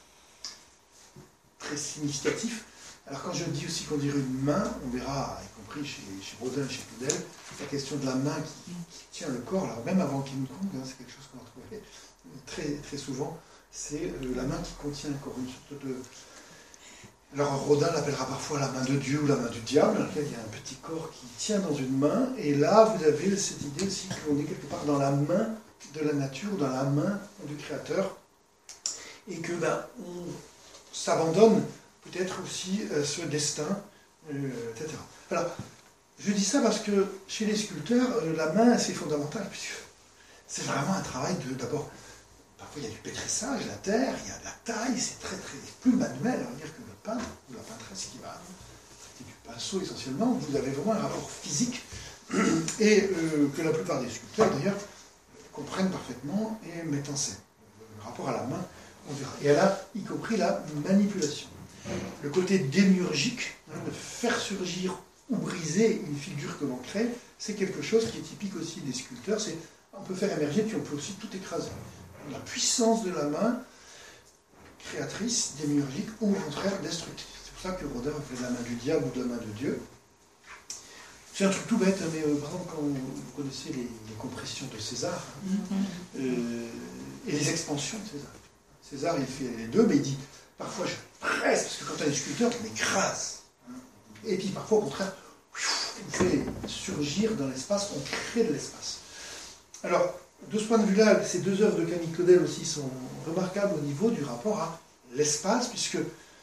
très significatif. Alors quand je dis aussi qu'on dirait une main, on verra, y compris chez Rodin, chez Claudel, la question de la main qui tient le corps, alors même avant King Kong, c'est quelque chose qu'on va trouver très, très souvent, c'est la main qui contient le corps, une sorte de... Alors Rodin l'appellera parfois la main de Dieu ou la main du diable, dans lequel il y a un petit corps qui tient dans une main, et là vous avez cette idée aussi qu'on est quelque part dans la main de la nature, dans la main du Créateur, et que on s'abandonne peut-être aussi ce destin, etc. Alors, je dis ça parce que chez les sculpteurs, la main c'est fondamental, puisque c'est vraiment un travail d'abord, parfois il y a du pétrissage, la terre, il y a de la taille, c'est très très plus manuel, on va dire que le peintre ou la peintresse qui va c'est du pinceau essentiellement, vous avez vraiment un rapport physique, et que la plupart des sculpteurs d'ailleurs comprennent parfaitement et mettent en scène. Le rapport à la main, on verra. Et elle a y compris la manipulation. Le côté démiurgique, de faire surgir ou briser une figure que l'on crée, c'est quelque chose qui est typique aussi des sculpteurs. On peut faire émerger, puis on peut aussi tout écraser. La puissance de la main créatrice, démiurgique, ou au contraire destructrice. C'est pour ça que Rodin fait de la main du diable ou de la main de Dieu. C'est un truc tout bête, mais par exemple, quand vous connaissez les compressions de César, et les expansions de César. César, il fait les deux, mais il dit, parfois je presse, parce que quand on est sculpteur, on écrase. Et puis parfois, au contraire, on fait surgir dans l'espace, on crée de l'espace. Alors, de ce point de vue-là, ces deux œuvres de Camille Claudel aussi sont remarquables au niveau du rapport à l'espace, puisque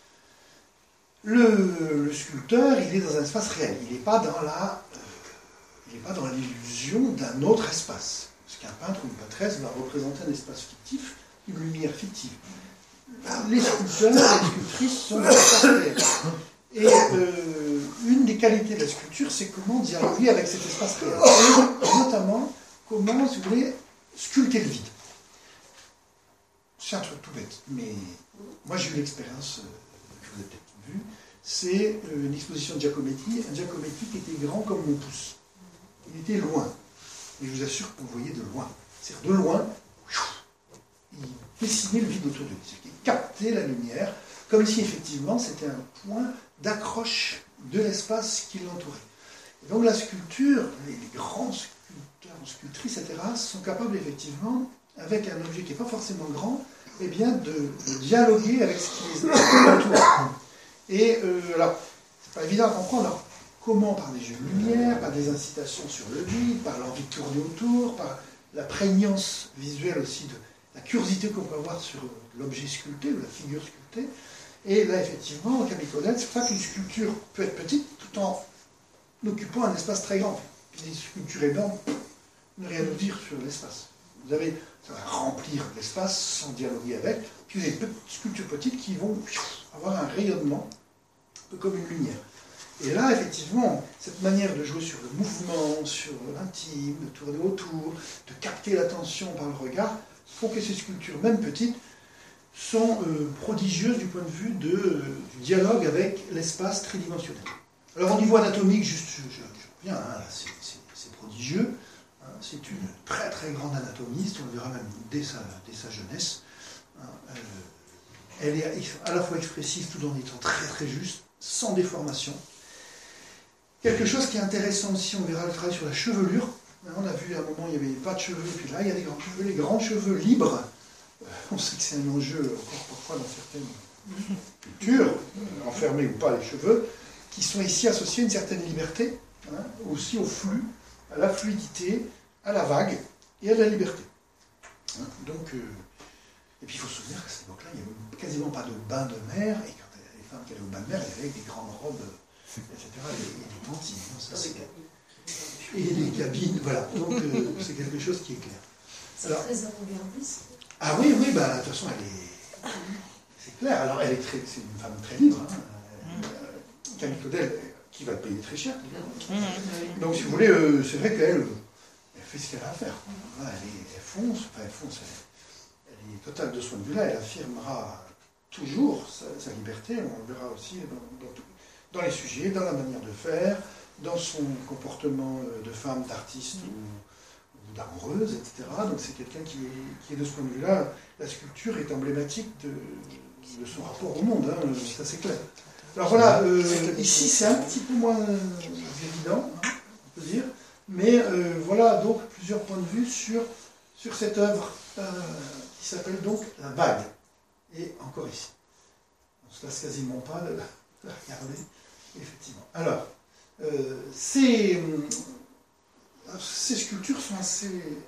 le sculpteur, il est dans un espace réel. Il n'est pas dans l'illusion d'un autre espace. Parce qu'un peintre ou une peintresse va représenter un espace fictif, une lumière fictive. Les sculpteurs, les sculptrices sont dans l'espace réel. Et une des qualités de la sculpture, c'est comment dialoguer avec cet espace réel. Et notamment, comment, si vous voulez, sculpter le vide. C'est un truc tout bête, mais moi j'ai eu l'expérience, que vous avez peut-être vue, c'est une exposition de Giacometti, un Giacometti qui était grand comme mon pouce. Il était loin, et je vous assure qu'on voyait de loin. C'est-à-dire de loin, il dessinait le vide autour de lui, c'est-à-dire qu'il captait la lumière, comme si effectivement c'était un point d'accroche de l'espace qui l'entourait. Et donc la sculpture, les grands sculpteurs, sculptrices, etc., sont capables effectivement, avec un objet qui n'est pas forcément grand, eh bien, de dialoguer avec ce qui les entoure. Et alors, c'est pas évident à comprendre. Alors, comment? Par des jeux de lumière, par des incitations sur le vide, par l'envie de tourner autour, par la prégnance visuelle aussi de la curiosité qu'on peut avoir sur l'objet sculpté ou la figure sculptée. Et là, effectivement, Camille Claudel, c'est pour ça qu'une sculpture peut être petite tout en occupant un espace très grand. Une sculpture énorme, ne rien nous dire sur l'espace. Ça va remplir l'espace sans dialoguer avec. Puis vous avez des sculptures petites qui vont avoir un rayonnement, un peu comme une lumière. Et là, effectivement, cette manière de jouer sur le mouvement, sur l'intime, de tourner autour, de capter l'attention par le regard, font que ces sculptures, même petites, sont prodigieuses du point de vue du dialogue avec l'espace tridimensionnel. Alors au niveau anatomique, juste, je reviens, hein, là, c'est prodigieux. Hein, c'est une très très grande anatomiste, on le verra même dès sa jeunesse. Hein, elle est à la fois expressive tout en étant très très juste, sans déformation. Quelque chose qui est intéressant aussi, on verra le travail sur la chevelure. On a vu à un moment il n'y avait pas de cheveux, puis là il y a des grands cheveux, les grands cheveux libres. On sait que c'est un enjeu encore parfois dans certaines cultures, enfermées ou pas les cheveux, qui sont ici associés à une certaine liberté, hein, aussi au flux, à la fluidité, à la vague et à la liberté. Hein, donc, et puis il faut se souvenir qu'à cette époque-là, il n'y avait quasiment pas de bain de mer, et quand les femmes qui allaient au bain de mer, il y avait des grandes robes, etc., et des mantines. Ça, et des cabines, voilà. Donc c'est quelque chose qui est clair. C'est très avant-gardiste. Ah oui, de toute façon, elle est... C'est clair. Alors, c'est une femme très libre. Hein. Camille Claudel, qui va le payer très cher. Donc, si vous voulez, c'est vrai qu'elle fait ce qu'elle a à faire. Voilà, elle fonce, elle est totale de ce point de vue-là. Elle affirmera toujours sa liberté. On le verra aussi dans les sujets, dans la manière de faire, dans son comportement de femme, d'artiste ou d'amoureuse, etc. Donc c'est quelqu'un qui est de ce point de vue-là, la sculpture est emblématique de son rapport au monde, hein, ça c'est clair. Alors voilà, ici c'est un petit peu moins évident, hein, on peut dire, mais voilà donc plusieurs points de vue sur cette œuvre qui s'appelle donc La Vague. Et encore ici. On ne se lasse quasiment pas de la regarder, effectivement. Alors, ces sculptures sont assez...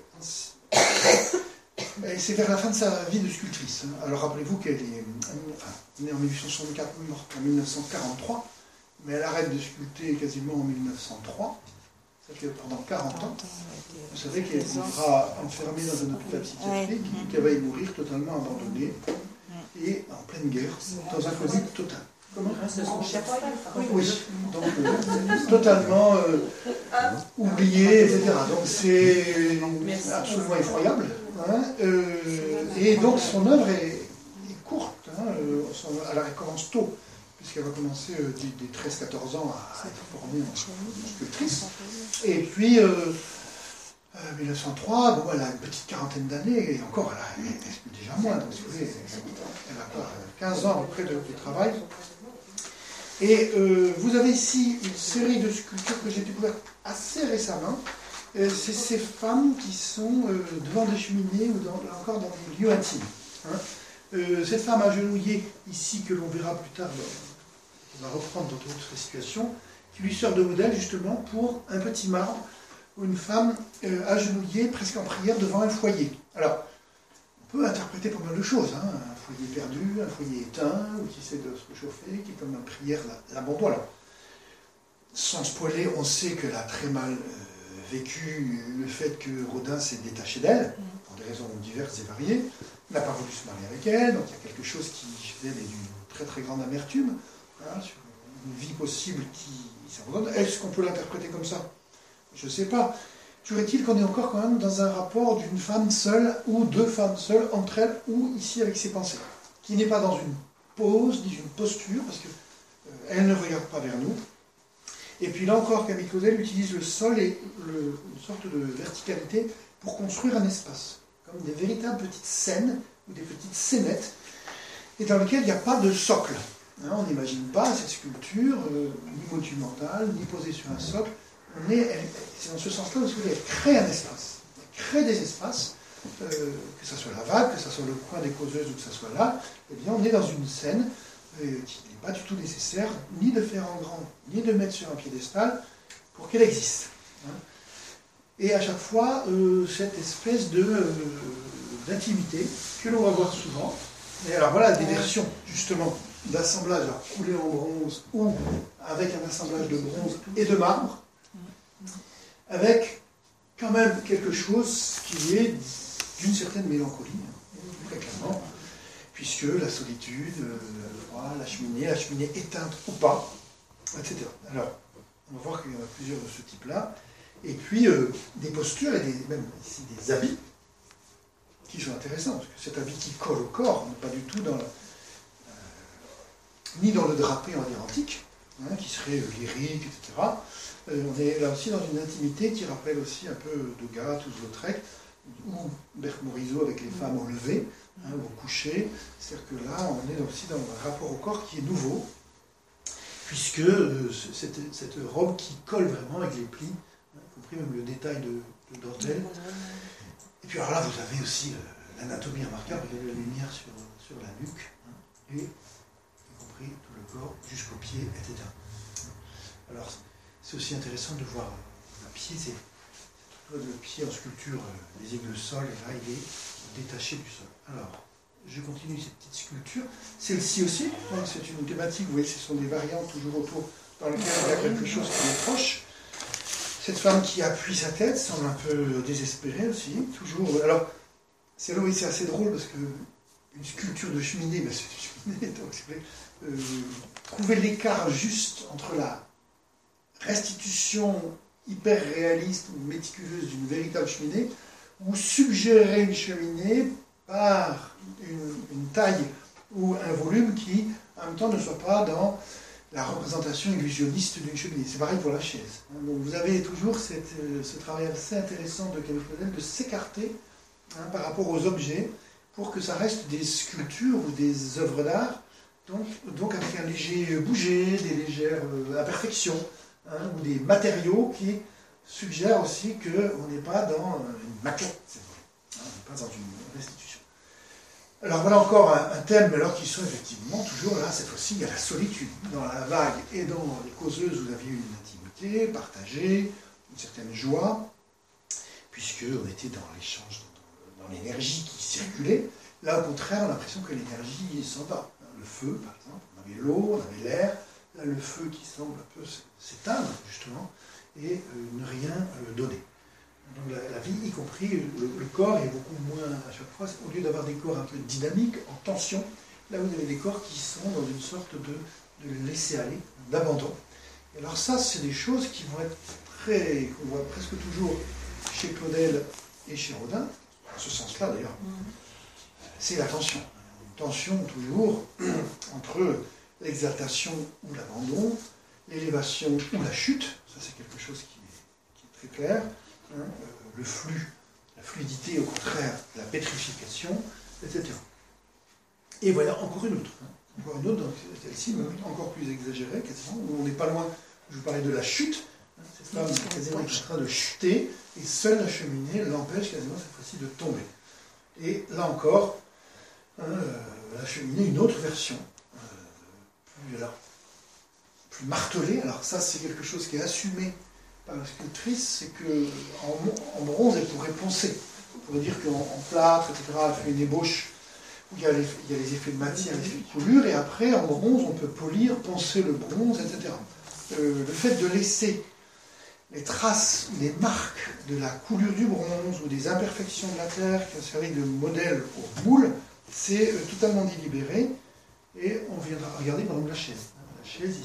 C'est vers la fin de sa vie de sculptrice. Alors rappelez-vous qu'elle est née en 1864, morte en 1943, mais elle arrête de sculpter quasiment en 1903. Ça fait pendant 40 ans. Vous savez qu'elle sera enfermée dans un hôpital psychiatrique, qu'elle va y mourir totalement abandonnée et en pleine guerre, dans un Covid total. Comment ? Oui, donc totalement oublié, etc. Donc c'est absolument effroyable. Hein, et donc son œuvre est courte. Hein, elle commence tôt, puisqu'elle va commencer dès 13-14 ans à être formée en sculptrice. Et puis, 1903, bon, elle a une petite quarantaine d'années, et encore, elle sculpte déjà moins. Donc, si vous voulez, elle a quoi, 15 ans à peu près de travail. Et vous avez ici une série de sculptures que j'ai découvertes assez récemment. C'est ces femmes qui sont devant des cheminées ou encore dans des lieux intimes. Hein. Cette femme agenouillée ici, que l'on verra plus tard, on va reprendre dans d'autres situations, qui lui sert de modèle justement pour un petit marbre ou une femme agenouillée presque en prière devant un foyer. Alors, on peut interpréter pas mal de choses, hein. Un foyer perdu, un foyer éteint, ou qui essaie de se réchauffer, qui est comme une prière l'abandon. Alors, sans spoiler, on sait qu'elle a très mal vécu le fait que Rodin s'est détaché d'elle, pour des raisons diverses et variées, n'a pas voulu se marier avec elle, donc il y a quelque chose qui fait d'une très très grande amertume, hein, sur une vie possible qui s'abandonne. Est-ce qu'on peut l'interpréter comme ça ? Je ne sais pas. Toujours est-il qu'on est encore quand même dans un rapport d'une femme seule ou deux femmes seules entre elles ou ici avec ses pensées, qui n'est pas dans une pose, ni une posture, parce qu'elle ne regarde pas vers nous. Et puis là encore, Camille Claudel utilise le sol et une sorte de verticalité pour construire un espace, comme des véritables petites scènes ou des petites scénettes, et dans lesquelles il n'y a pas de socle. Hein, on n'imagine pas cette sculpture, ni monumentale, ni posée sur un socle. C'est dans ce sens-là où elle crée un espace. Elle crée des espaces, que ce soit la vague, que ce soit le coin des causeuses ou que ce soit là, eh bien on est dans une scène qui n'est pas du tout nécessaire ni de faire en grand, ni de mettre sur un piédestal pour qu'elle existe. Hein. Et à chaque fois, cette espèce d'intimité que l'on va voir souvent. Et alors voilà des versions justement d'assemblage coulé en bronze ou avec un assemblage de bronze et de marbre, avec quand même quelque chose qui est d'une certaine mélancolie, très clairement, puisque la solitude, le froid, la cheminée éteinte ou pas, etc. Alors, on va voir qu'il y en a plusieurs de ce type-là. Et puis, des postures et même ici des habits qui sont intéressants, parce que cet habit qui colle au corps, on n'est pas du tout dans ni dans le drapé, on va dire, antique, qui serait lyrique, etc. On est là aussi dans une intimité qui rappelle aussi un peu Degas, Toulouse-Lautrec, ou Berthe Morisot avec les femmes enlevées, ou au coucher. C'est-à-dire que là, on est aussi dans un rapport au corps qui est nouveau, puisque cette robe qui colle vraiment avec les plis, y compris même le détail de dentelle. Et puis alors là, vous avez aussi l'anatomie remarquable, regardez la lumière sur la nuque, et y compris tout le corps, jusqu'aux pieds, etc. Alors, c'est aussi intéressant de voir le pied, c'est le pied en sculpture, les aiguilles de sol, et là, il est détaché du sol. Alors, je continue cette petite sculpture. Celle-ci aussi, c'est une thématique, vous voyez, ce sont des variantes toujours autour, dans lesquelles il y a quelque chose qui est proche. Cette femme qui appuie sa tête semble un peu désespérée aussi, toujours. Alors, c'est assez drôle parce que une sculpture de cheminée, ben c'est une cheminée, donc trouver l'écart juste entre la restitution hyper réaliste ou méticuleuse d'une véritable cheminée, ou suggérer une cheminée par une taille ou un volume qui, en même temps, ne soit pas dans la représentation illusionniste d'une cheminée. C'est pareil pour la chaise. Donc vous avez toujours ce travail assez intéressant de Camille Claudel de s'écarter par rapport aux objets pour que ça reste des sculptures ou des œuvres d'art, donc avec un léger bouger, des légères imperfections, ou des matériaux qui suggèrent aussi qu'on n'est pas dans une maquette, c'est vrai. On n'est pas dans une restitution. Alors voilà encore un thème, alors qui sont effectivement toujours là, cette fois-ci, il y a la solitude. Dans la vague et dans les causeuses, vous aviez une intimité partagée, une certaine joie, puisqu'on était dans l'échange, dans l'énergie qui circulait. Là, au contraire, on a l'impression que l'énergie s'en va. Le feu, par exemple, on avait l'eau, on avait l'air, là, le feu qui semble un peu s'éteindre, justement, et ne rien donner. Donc la vie, y compris le corps, est beaucoup moins, à chaque fois, au lieu d'avoir des corps un peu dynamiques, en tension, là vous avez des corps qui sont dans une sorte de laisser-aller, d'abandon. Et alors ça, c'est des choses qui vont être qu'on voit presque toujours chez Claudel et chez Rodin, en ce sens-là d'ailleurs, c'est la tension. Une tension toujours entre l'exaltation ou l'abandon, l'élévation ou la chute, ça c'est quelque chose qui est très clair, le flux, la fluidité, au contraire, la pétrification, etc. Et voilà encore une autre. Encore une autre, donc celle-ci, encore plus exagérée, quasiment, où on n'est pas loin, je vous parlais de la chute, cette femme quasiment est en train de chuter, et seule la cheminée l'empêche quasiment cette fois-ci de tomber. Et là encore, la cheminée, une autre version, plus martelée. Alors ça, c'est quelque chose qui est assumé par la sculptrice, c'est qu'en bronze, elle pourrait poncer. On pourrait dire qu'en plâtre, etc., elle fait une ébauche où il y a les effets de matière, les effets de coulure, et après, en bronze, on peut polir, poncer le bronze, etc. Le fait de laisser les traces, les marques de la coulure du bronze ou des imperfections de la terre qui ont servi de modèle au moule, c'est totalement délibéré. Et on viendra regarder par exemple la chaise. La chaise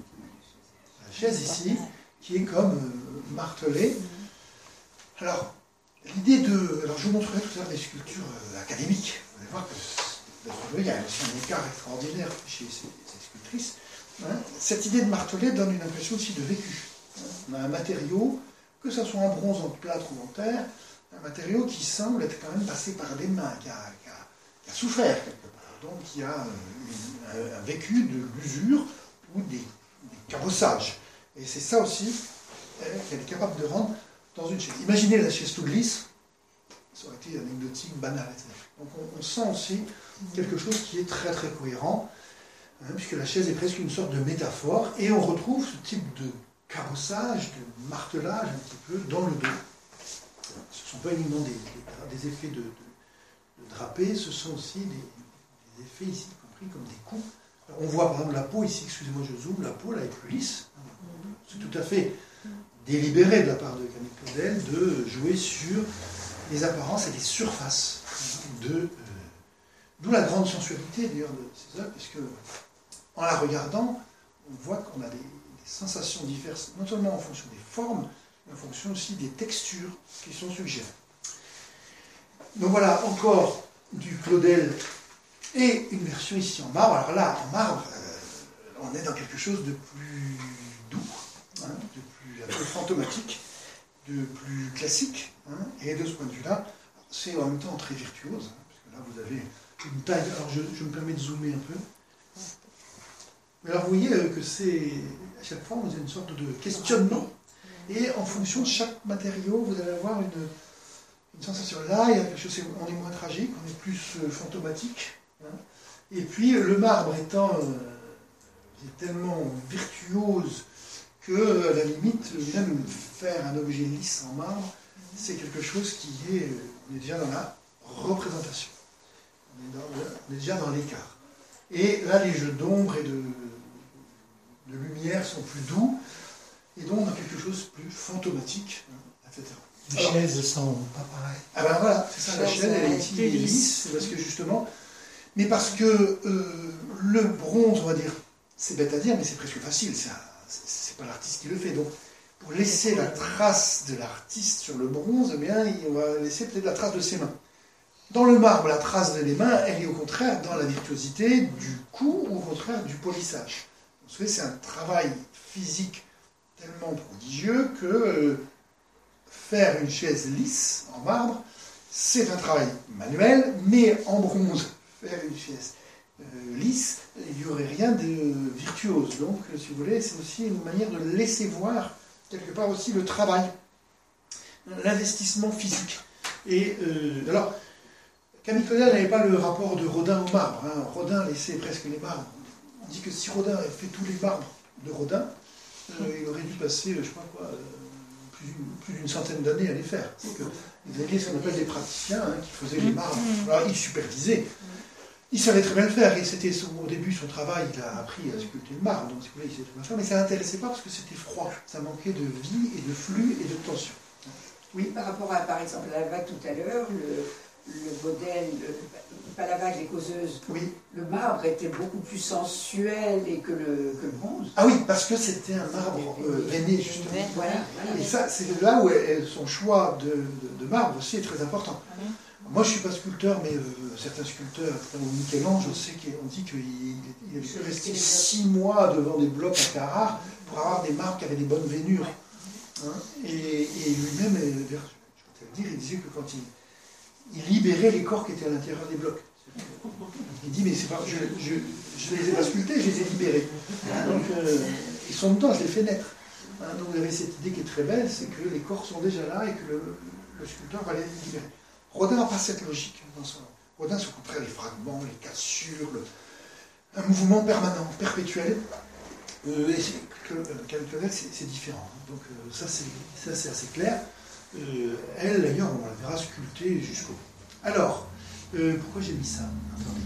ici, qui est comme martelée. Alors, l'idée de... Alors, je vous montrerai tout à l'heure les sculptures académiques. Vous allez voir qu'il y a aussi un écart extraordinaire chez ces sculptrices. Cette idée de marteler donne une impression aussi de vécu. On a un matériau, que ce soit en bronze, en plâtre ou en terre, un matériau qui semble être quand même passé par des mains, qui a souffert quelque part. Donc, il y a un vécu de l'usure ou des cabossages. Et c'est ça aussi qu'elle est capable de rendre dans une chaise. Imaginez la chaise toute lisse, ça aurait été anecdotique, banal, etc. Donc on sent aussi quelque chose qui est très très cohérent, puisque la chaise est presque une sorte de métaphore, et on retrouve ce type de cabossage, de martelage un petit peu dans le dos. Ce ne sont pas uniquement des effets de drapé, ce sont aussi des effets ici compris comme des coups. Alors, on voit par exemple la peau ici, excusez-moi je zoome, la peau là est plus lisse. C'est tout à fait délibéré de la part de Camille Claudel de jouer sur les apparences et les surfaces d'où la grande sensualité d'ailleurs de ces œuvres, puisque en la regardant, on voit qu'on a des sensations diverses, non seulement en fonction des formes, mais en fonction aussi des textures qui sont suggérées. Donc voilà, encore du Claudel et une version ici en marbre. Alors là, en marbre, on est dans quelque chose de plus doux, hein, de plus un peu fantomatique, de plus classique. Hein, et de ce point de vue-là, c'est en même temps très virtuose, hein, parce que là, vous avez une taille. Alors je me permets de zoomer un peu. Mais alors vous voyez que c'est, à chaque fois, vous avez une sorte de questionnement. Et en fonction de chaque matériau, vous allez avoir une sensation. Là, il y a quelque chose, on est moins tragique, on est plus fantomatique. Hein. Et puis, le marbre étant tellement virtuose que, à la limite, même faire un objet lisse en marbre, c'est quelque chose qui est... On est déjà dans la représentation. On est déjà dans l'écart. Et là, les jeux d'ombre et de lumière sont plus doux, et donc dans quelque chose de plus fantomatique, etc. Les chaises sont pas pareilles. Ah ben voilà, c'est ça, la chaise, elle est lisse, c'est parce que justement... Mais parce que le bronze, on va dire, c'est bête à dire, mais c'est presque facile, c'est pas l'artiste qui le fait. Donc, pour laisser la trace de l'artiste sur le bronze, eh bien, on va laisser peut-être la trace de ses mains. Dans le marbre, la trace des mains, elle est au contraire dans la virtuosité du coup, ou au contraire du polissage. Vous savez, c'est un travail physique tellement prodigieux que faire une chaise lisse en marbre, c'est un travail manuel, mais en bronze, faire une chaise lisse, il n'y aurait rien de virtuose. Donc, si vous voulez, c'est aussi une manière de laisser voir, quelque part aussi, le travail, l'investissement physique. Et alors, Camille Claudel n'avait pas le rapport de Rodin au marbre. Hein. Rodin laissait presque les marbres. On dit que si Rodin avait fait tous les marbres de Rodin, il aurait dû passer, je sais pas quoi, plus d'une centaine d'années à les faire. C'est que vous aviez ce qu'on appelle des praticiens hein, qui faisaient les marbres. Alors, il supervisait. Il savait très bien le faire, et c'était au début son travail, il a appris à sculpter le marbre, donc si vous voulez, il savait très bien le faire, mais ça ne l'intéressait pas parce que c'était froid, ça manquait de vie et de flux et de tension. Oui. Par rapport à, par exemple, à la vague tout à l'heure, le modèle, pas la vague, les causeuses, oui. Le marbre était beaucoup plus sensuel et que le bronze. Ah oui, parce que c'était un marbre veiné, justement. Voilà. Et ça, c'est là où son choix de marbre aussi est très important. Moi, je ne suis pas sculpteur, mais certains sculpteurs, comme Michel-Ange, je sais qu'on dit qu'il avait resté 6 mois devant des blocs à Carrare pour avoir des marbres qui avaient des bonnes veinures. Hein, et lui-même, je vais te le dire, il disait que quand il libérait les corps qui étaient à l'intérieur des blocs. Il dit, mais c'est pas, je ne les ai pas sculptés, je les ai libérés. Donc, ils sont dedans, je les fais naître. Hein, donc, vous avez cette idée qui est très belle, c'est que les corps sont déjà là et que le sculpteur va les libérer. Rodin n'a pas cette logique. Rodin, c'est au contraire les fragments, les cassures, un mouvement permanent, perpétuel. Et Camille Claudel, c'est différent. Donc ça, c'est assez clair. Elle, d'ailleurs, on la verra sculpter jusqu'au bout. Alors, pourquoi j'ai mis ça? Attendez.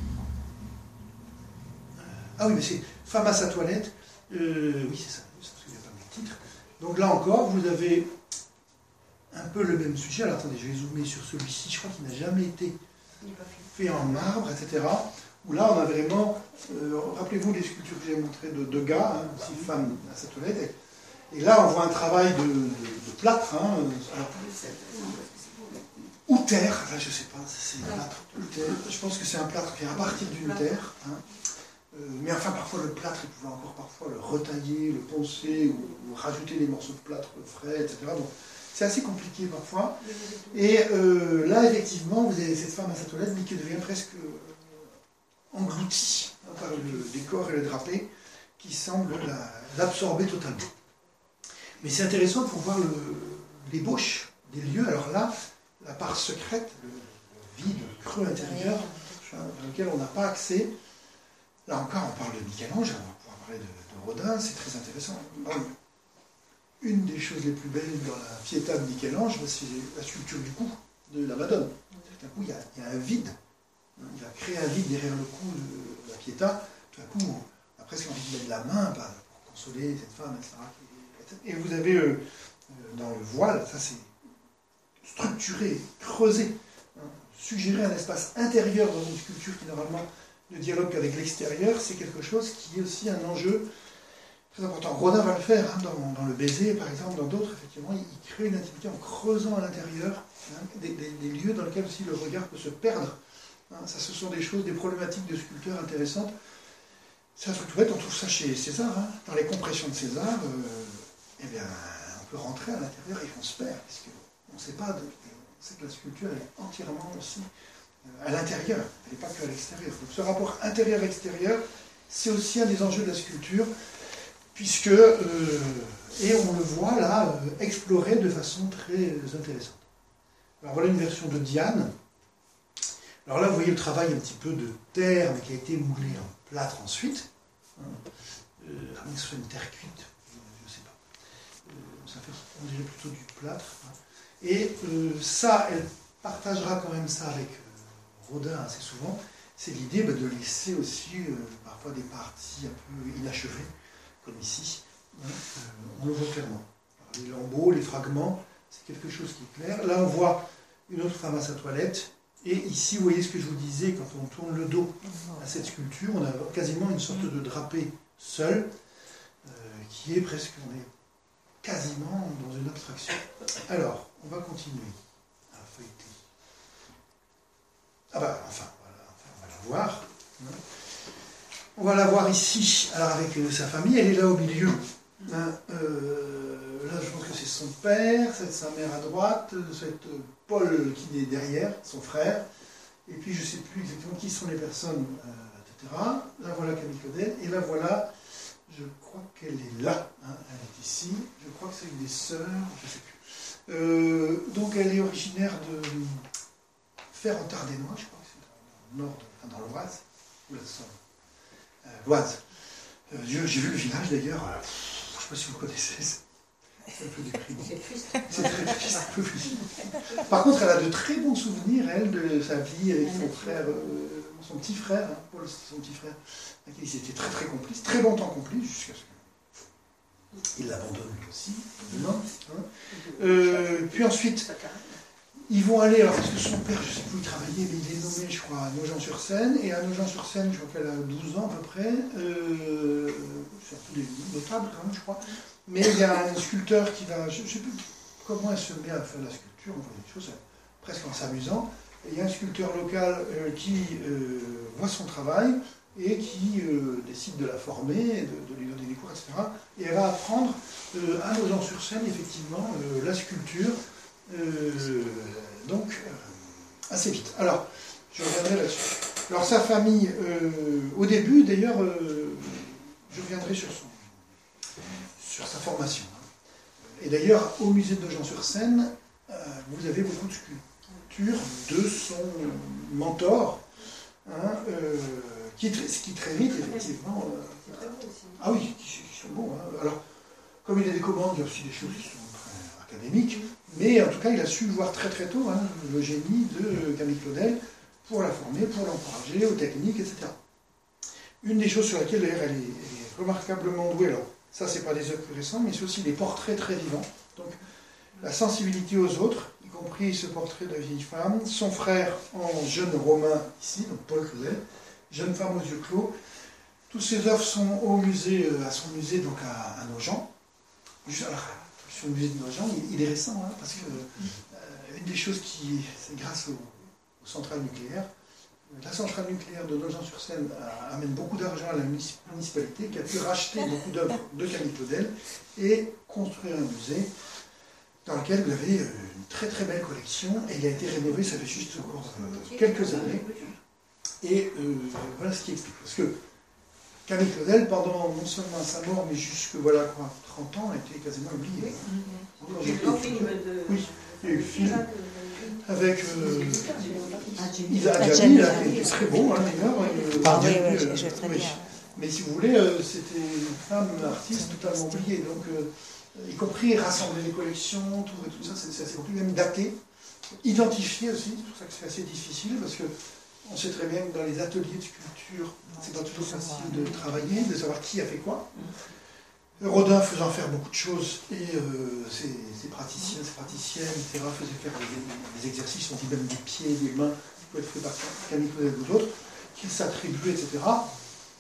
Ah oui, mais c'est Femme à sa toilette. Oui, c'est ça. Je ne me souviens pas de le titre. Donc là encore, vous avez un peu le même sujet. Alors attendez, je vais zoomer sur celui-ci. Je crois qu'il n'a jamais été fait en marbre, etc. Où là, on a vraiment... rappelez-vous les sculptures que j'ai montrées de Degas, hein, aussi Femme à sa toilette. Et là, on voit un travail de plâtre. Hein, ou terre. Là, je ne sais pas, c'est plâtre ou terre. Je pense que c'est un plâtre qui est à partir d'une terre. Hein. Mais enfin, parfois, le plâtre, il pouvait encore parfois le retailler, le poncer, ou rajouter des morceaux de plâtre frais, etc. Donc, c'est assez compliqué parfois. Et là, effectivement, vous avez cette femme à sa toilette, mais qui devient presque engloutie par le décor et le drapé, qui semble l'absorber totalement. Mais c'est intéressant pour voir l'ébauche des lieux. Alors là, la part secrète, le vide, le creux intérieur, dans lequel on n'a pas accès. Là encore, on parle de Michel-Ange, on va pouvoir parler de Rodin, c'est très intéressant. Une des choses les plus belles dans la Pietà de Michel-Ange, c'est la sculpture du cou de la Madone. Tout à coup, il y a un vide. Il va créer un vide derrière le cou de la Pietà. Tout à coup, on a presque envie de mettre la main pour consoler cette femme, etc. Et vous avez dans le voile, ça c'est structuré, creusé, hein, suggérer un espace intérieur dans une sculpture qui normalement ne dialogue qu'avec l'extérieur, c'est quelque chose qui est aussi un enjeu Très important. Rodin va le faire dans Le Baiser, par exemple, dans d'autres, effectivement, il crée une intimité en creusant à l'intérieur des lieux dans lesquels aussi le regard peut se perdre. Ça, ce sont des choses, des problématiques de sculpteurs intéressantes. C'est un truc tout bête, on trouve ça chez César. Dans les compressions de César, eh bien, on peut rentrer à l'intérieur et on se perd, parce qu'on ne sait pas, on sait que la sculpture elle est entièrement aussi à l'intérieur, elle n'est pas que à l'extérieur. Donc ce rapport intérieur-extérieur, c'est aussi un des enjeux de la sculpture, puisque, et on le voit là, exploré de façon très intéressante. Alors voilà une version de Diane. Alors là, vous voyez le travail un petit peu de terre, mais qui a été moulé en plâtre ensuite. À moins que ce soit une terre cuite, je ne sais pas. Ça fait, on dirait plutôt du plâtre. Et ça, elle partagera quand même ça avec Rodin assez souvent. C'est l'idée de laisser aussi parfois des parties un peu inachevées, comme ici. On le voit clairement. Alors, les lambeaux, les fragments, c'est quelque chose qui est clair. Là, on voit une autre femme à sa toilette. Et ici, vous voyez ce que je vous disais, quand on tourne le dos à cette sculpture, on a quasiment une sorte de drapé seul, qui est presque, on est quasiment dans une abstraction. Alors, on va continuer à feuilleter. Ah bah, enfin, on va la voir. On va la voir ici, alors avec sa famille, elle est là au milieu. Là, je pense que c'est son père, c'est sa mère à droite, c'est Paul qui est derrière, son frère, et puis je ne sais plus exactement qui sont les personnes, etc. Là, voilà Camille Claudel, et là, voilà, je crois qu'elle est là, elle est ici, je crois que c'est une des sœurs, je ne sais plus. Donc, elle est originaire de Fer-en-Tardenois, je crois que c'est dans le nord, dans l'Oise, ou la Somme. L'Oise. J'ai vu le village d'ailleurs, je ne sais pas si vous connaissez, c'est un peu déprimant. C'est très triste. Par contre, elle a de très bons souvenirs, elle, de sa vie avec son frère, son petit frère, Paul, son petit frère, avec qui ils étaient très très complices, très longtemps complices, jusqu'à ce qu'il l'abandonne lui aussi, puis ensuite, ils vont aller, alors parce que son père, je ne sais plus où il travaillait, mais il est nommé, je crois, à Nogent-sur-Seine, et à Nogent-sur-Seine, je crois qu'elle a 12 ans à peu près, surtout des notables quand même, je crois. Mais il y a un sculpteur qui va, je ne sais plus comment elle se met à faire la sculpture, on voit des choses presque en s'amusant. Il y a un sculpteur local qui voit son travail et qui décide de la former, de lui donner des cours, etc. Et elle va apprendre à Nogent-sur-Seine, effectivement, la sculpture, donc assez vite. Alors, je reviendrai là-dessus. Alors sa famille, au début d'ailleurs, je reviendrai sur sa formation. Et d'ailleurs, au musée de Nogent-sur-Seine, vous avez beaucoup de sculptures de son mentor, qui très vite, effectivement... ah oui, qui sont bons. Alors, comme il a des commandes, il y a aussi des choses qui sont très académiques, mais en tout cas, il a su voir très très tôt le génie de Camille Claudel pour la former, pour l'encourager aux techniques, etc. Une des choses sur laquelle d'ailleurs elle est remarquablement douée, alors ça c'est pas des œuvres plus récents, mais c'est aussi des portraits très vivants. Donc la sensibilité aux autres, y compris ce portrait de vieille femme, son frère en jeune romain ici, donc Paul Claudel, jeune femme aux yeux clos. Toutes ces œuvres sont au musée, à son musée donc à Nogent. Alors, sur le musée de Nogent, il est récent, parce que une des choses qui, c'est grâce aux centrales nucléaires. La centrale nucléaire de Nogent-sur-Seine amène beaucoup d'argent à la municipalité qui a pu racheter beaucoup d'œuvres de Camille Claudel et construire un musée dans lequel vous avez une très très belle collection et il a été rénové, ça fait juste quelques années. Et voilà ce qui explique. Parce que Camille Claudel, pendant non seulement sa mort, mais jusque 30 ans, a été quasiment oublié. Il y a eu un film de... Oui, il y a eu le film avec Isa Djamil, qui est très beau, d'ailleurs. Mais si vous voulez, c'était une femme artiste totalement oubliée. Donc, y compris rassembler les collections, tout ça, c'est assez compliqué, même dater, identifier aussi, c'est pour ça que c'est assez difficile, parce que on sait très bien que dans les ateliers de sculpture, c'est pas toujours facile de travailler, de savoir qui a fait quoi. Rodin faisant faire beaucoup de choses, et ses praticiens, ses praticiennes, etc., faisaient faire des exercices, on dit même des pieds, des mains, qui pouvaient être faits par Camille Claudel ou d'autres, qu'il s'attribuait, etc.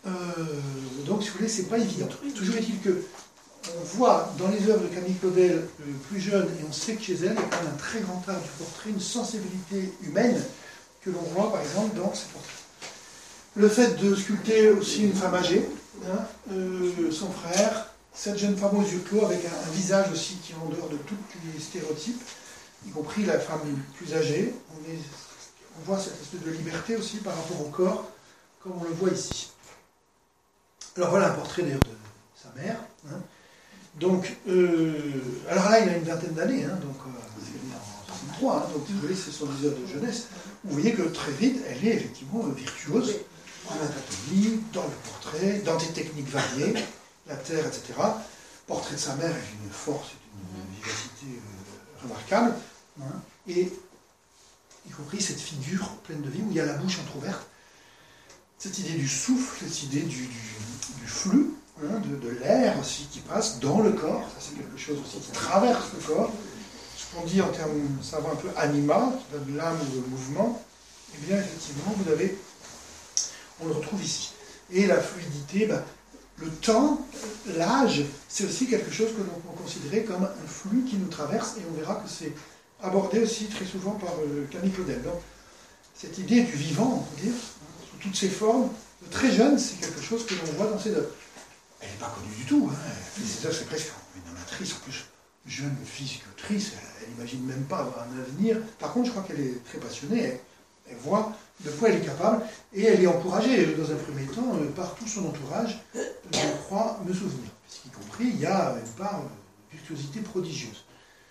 donc, si vous voulez, c'est pas évident. Toujours est-il que on voit dans les œuvres de Camille Claudel plus jeune, et on sait que chez elle, il y a quand même un très grand art du portrait, une sensibilité humaine que l'on voit par exemple dans ses portraits. Le fait de sculpter aussi une femme âgée, son frère, cette jeune femme aux yeux clos avec un visage aussi qui est en dehors de tous les stéréotypes, y compris la femme plus âgée. On voit cette espèce de liberté aussi par rapport au corps, comme on le voit ici. Alors voilà un portrait d'ailleurs de sa mère. Donc, alors là, il a une vingtaine d'années, donc c'est en 63, donc vous voyez, c'est son viseur de jeunesse. Vous voyez que très vite, elle est effectivement virtuose en anatomie, dans le portrait, dans des techniques variées, la terre, etc. Portrait de sa mère avec une force et une vivacité remarquable, et y compris cette figure pleine de vie où il y a la bouche entrouverte, cette idée du souffle, cette idée du flux, de l'air aussi qui passe dans le corps, ça c'est quelque chose aussi qui traverse le corps, ce qu'on dit en termes savants un peu anima, qui donne l'âme ou le mouvement, et bien effectivement on le retrouve ici. Et la fluidité, le temps, l'âge, c'est aussi quelque chose que l'on peut considérer comme un flux qui nous traverse, et on verra que c'est abordé aussi très souvent par Camille Claudel. Donc, cette idée du vivant, on peut dire, sous toutes ses formes, très jeune, c'est quelque chose que l'on voit dans ses œuvres. Elle n'est pas connue du tout, elle fait ses œuvres, c'est presque une amatrice, en plus, jeune fille sculptrice, elle n'imagine même pas avoir un avenir. Par contre, je crois qu'elle est très passionnée, elle voit de quoi elle est capable, et elle est encouragée, dans un premier temps, par tout son entourage, je crois me souvenir. Puisqu'y compris, il y a une part de virtuosité prodigieuse.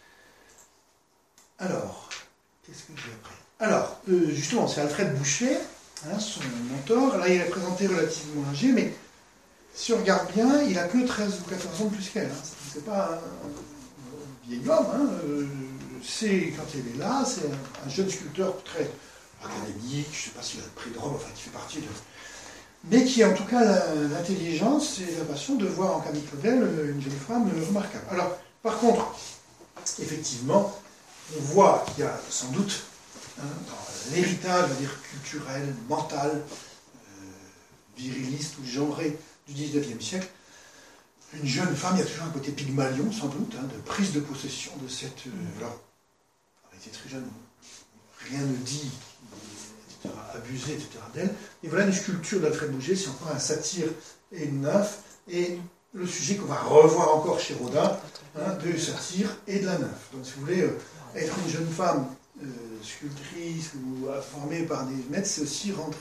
Alors, qu'est-ce que j'ai après? Alors, justement, c'est Alfred Boucher, son mentor. Là, il est présenté relativement âgé, mais si on regarde bien, il n'a que 13 ou 14 ans de plus qu'elle. C'est pas un vieil homme. C'est, quand il est là, c'est un jeune sculpteur très académique, je ne sais pas s'il a le prix de Rome, enfin, qui fait partie de... mais qui a en tout cas l'intelligence et la passion de voir en Camille Claudel une jeune femme remarquable. Alors, par contre, effectivement, on voit qu'il y a sans doute, dans l'héritage, on va dire, culturel, mental, viriliste ou genré du XIXe siècle, une jeune femme, il y a toujours un côté Pygmalion, sans doute, de prise de possession de cette... alors, elle était très jeune, rien ne dit, etc., abusé, etc., d'elle. Et voilà une sculpture d'Alfred Boucher, c'est encore un satyre et une nymphe, et le sujet qu'on va revoir encore chez Rodin, de satyre et de la nymphe. Donc, si vous voulez, être une jeune femme sculptrice ou formée par des maîtres, c'est aussi rentrer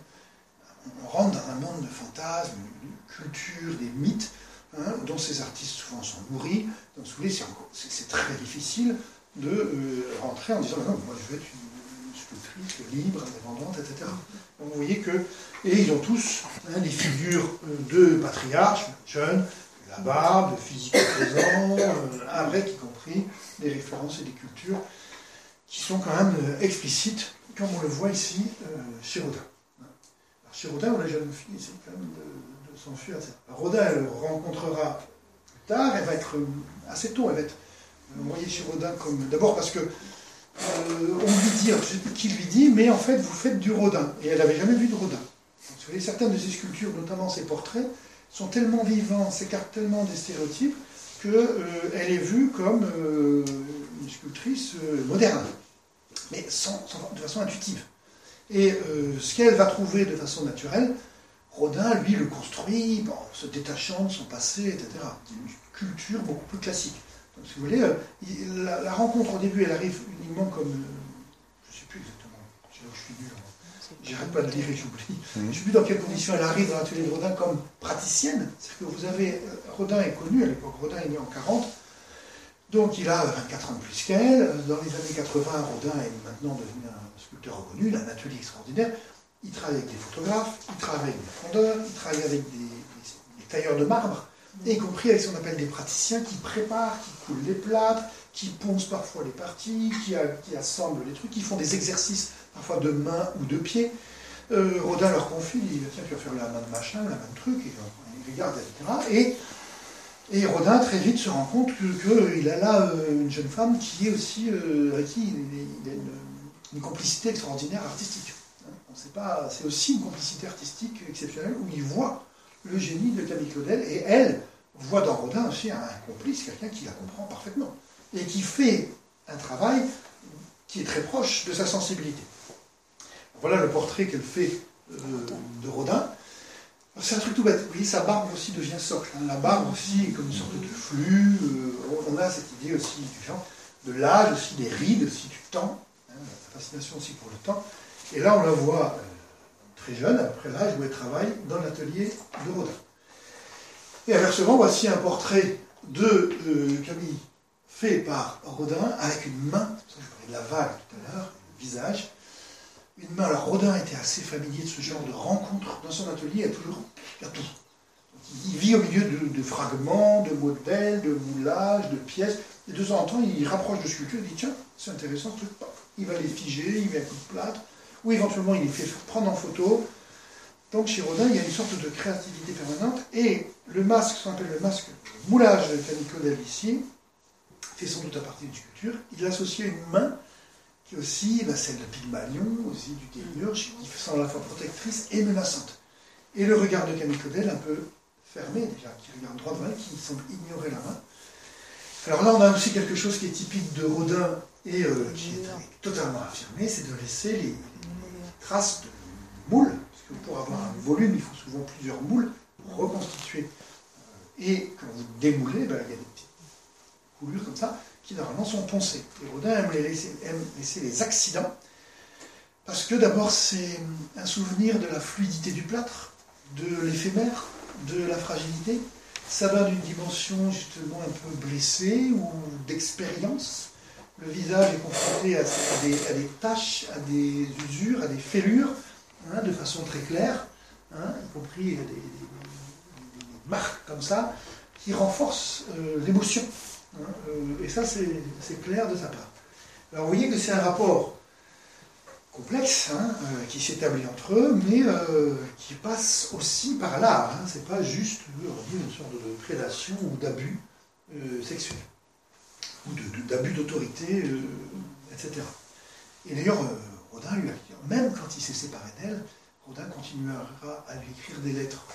on rentre dans un monde de fantasmes, de culture, des mythes, dont ces artistes souvent sont nourris. Donc, si vous voulez, c'est très difficile de rentrer en disant non, moi je veux être une sculptrice libre, indépendante, etc. Donc, vous voyez que. Et ils ont tous des figures de patriarches, jeunes, la barbe, le physique présent, avec y compris des références et des cultures qui sont quand même explicites, comme on le voit ici chez Rodin. Alors, chez Rodin, où la jeune fille essaie quand même de s'enfuir. Rodin, elle le rencontrera plus tard, elle va être assez tôt, elle va être envoyée chez Rodin comme. D'abord parce que on lui dit, je ne sais plus qui lui dit, mais en fait, vous faites du Rodin. Et elle n'avait jamais vu de Rodin. Donc, vous voyez, certaines de ses sculptures, notamment ses portraits, sont tellement vivants, s'écartent tellement des stéréotypes, qu'elle est vue comme une sculptrice moderne, mais de façon intuitive. Et ce qu'elle va trouver de façon naturelle, Rodin, lui, le construit, se détachant de son passé, etc. Une culture beaucoup plus classique. Donc, si vous voulez, la rencontre au début, elle arrive uniquement comme... je ne sais plus exactement, je suis nul, j'arrête pas de lire et j'oublie. Je ne sais plus dans quelles conditions elle arrive dans l'atelier de Rodin comme praticienne. C'est-à-dire que vous avez... Rodin est connu, à l'époque, Rodin est né en 40, donc il a 24 ans de plus qu'elle. Dans les années 80, Rodin est maintenant devenu un sculpteur reconnu, il a un atelier extraordinaire. Il travaille avec des photographes, il travaille avec des fondeurs, il travaille avec des tailleurs de marbre, et y compris avec ce qu'on appelle des praticiens qui préparent, qui coulent les plâtres, qui poncent parfois les parties, qui assemblent les trucs, qui font des exercices parfois de main ou de pied. Rodin leur confie, il dit tiens, tu vas faire la main de machin, la main de truc, et il regarde, etc. Et Rodin très vite se rend compte qu'il a là une jeune femme qui est aussi, avec qui il a une complicité extraordinaire artistique. C'est aussi une complicité artistique exceptionnelle où il voit le génie de Camille Claudel et elle voit dans Rodin aussi un complice, quelqu'un qui la comprend parfaitement et qui fait un travail qui est très proche de sa sensibilité. Voilà le portrait qu'elle fait de Rodin. C'est un truc tout bête. Vous voyez, sa barbe aussi devient socle. La barbe aussi est comme une sorte de flux. On a cette idée aussi du genre, de l'âge aussi, des rides aussi, du temps. La fascination aussi pour le temps. Et là, on la voit très jeune, après l'âge où elle travaille dans l'atelier de Rodin. Et inversement, voici un portrait de Camille fait par Rodin avec une main. Je parlais de la vague tout à l'heure, le visage. Une main. Alors Rodin était assez familier de ce genre de rencontre. Dans son atelier, il y a tout. Il vit au milieu de fragments, de modèles, de moulages, de pièces. Et de temps en temps, il rapproche de sculptures, il dit tiens, c'est intéressant ce truc. Il va les figer, il met un coup de plâtre, ou éventuellement il les fait prendre en photo. Donc chez Rodin, il y a une sorte de créativité permanente. Et le masque, ce qu'on appelle le masque moulage de Camille Claudel ici, fait sans doute à partir d'une sculpture. Il associe une main qui est aussi celle de Pygmalion, aussi du Démiurge, qui semble à la fois protectrice et menaçante. Et le regard de Camille Claudel, un peu fermé déjà, qui regarde droit devant elle, qui semble ignorer la main. Alors là, on a aussi quelque chose qui est typique de Rodin et qui est totalement affirmé, c'est de laisser les traces de moules, parce que pour avoir un volume, il faut souvent plusieurs moules pour reconstituer. Et quand vous démoulez, il y a des petites coulures comme ça, qui normalement sont poncés. Et Rodin aime laisser les accidents, parce que d'abord c'est un souvenir de la fluidité du plâtre, de l'éphémère, de la fragilité. Ça donne une dimension justement un peu blessée ou d'expérience. Le visage est confronté à des taches, à des usures, à des fêlures, de façon très claire, y compris des marques comme ça, qui renforcent l'émotion. Et ça, c'est clair de sa part. Alors, vous voyez que c'est un rapport complexe qui s'établit entre eux, mais qui passe aussi par là. C'est pas juste une sorte de prédation ou d'abus sexuel, ou d'abus d'autorité, etc. Et d'ailleurs, Rodin lui a dit, même quand il s'est séparé d'elle, Rodin continuera à lui écrire des lettres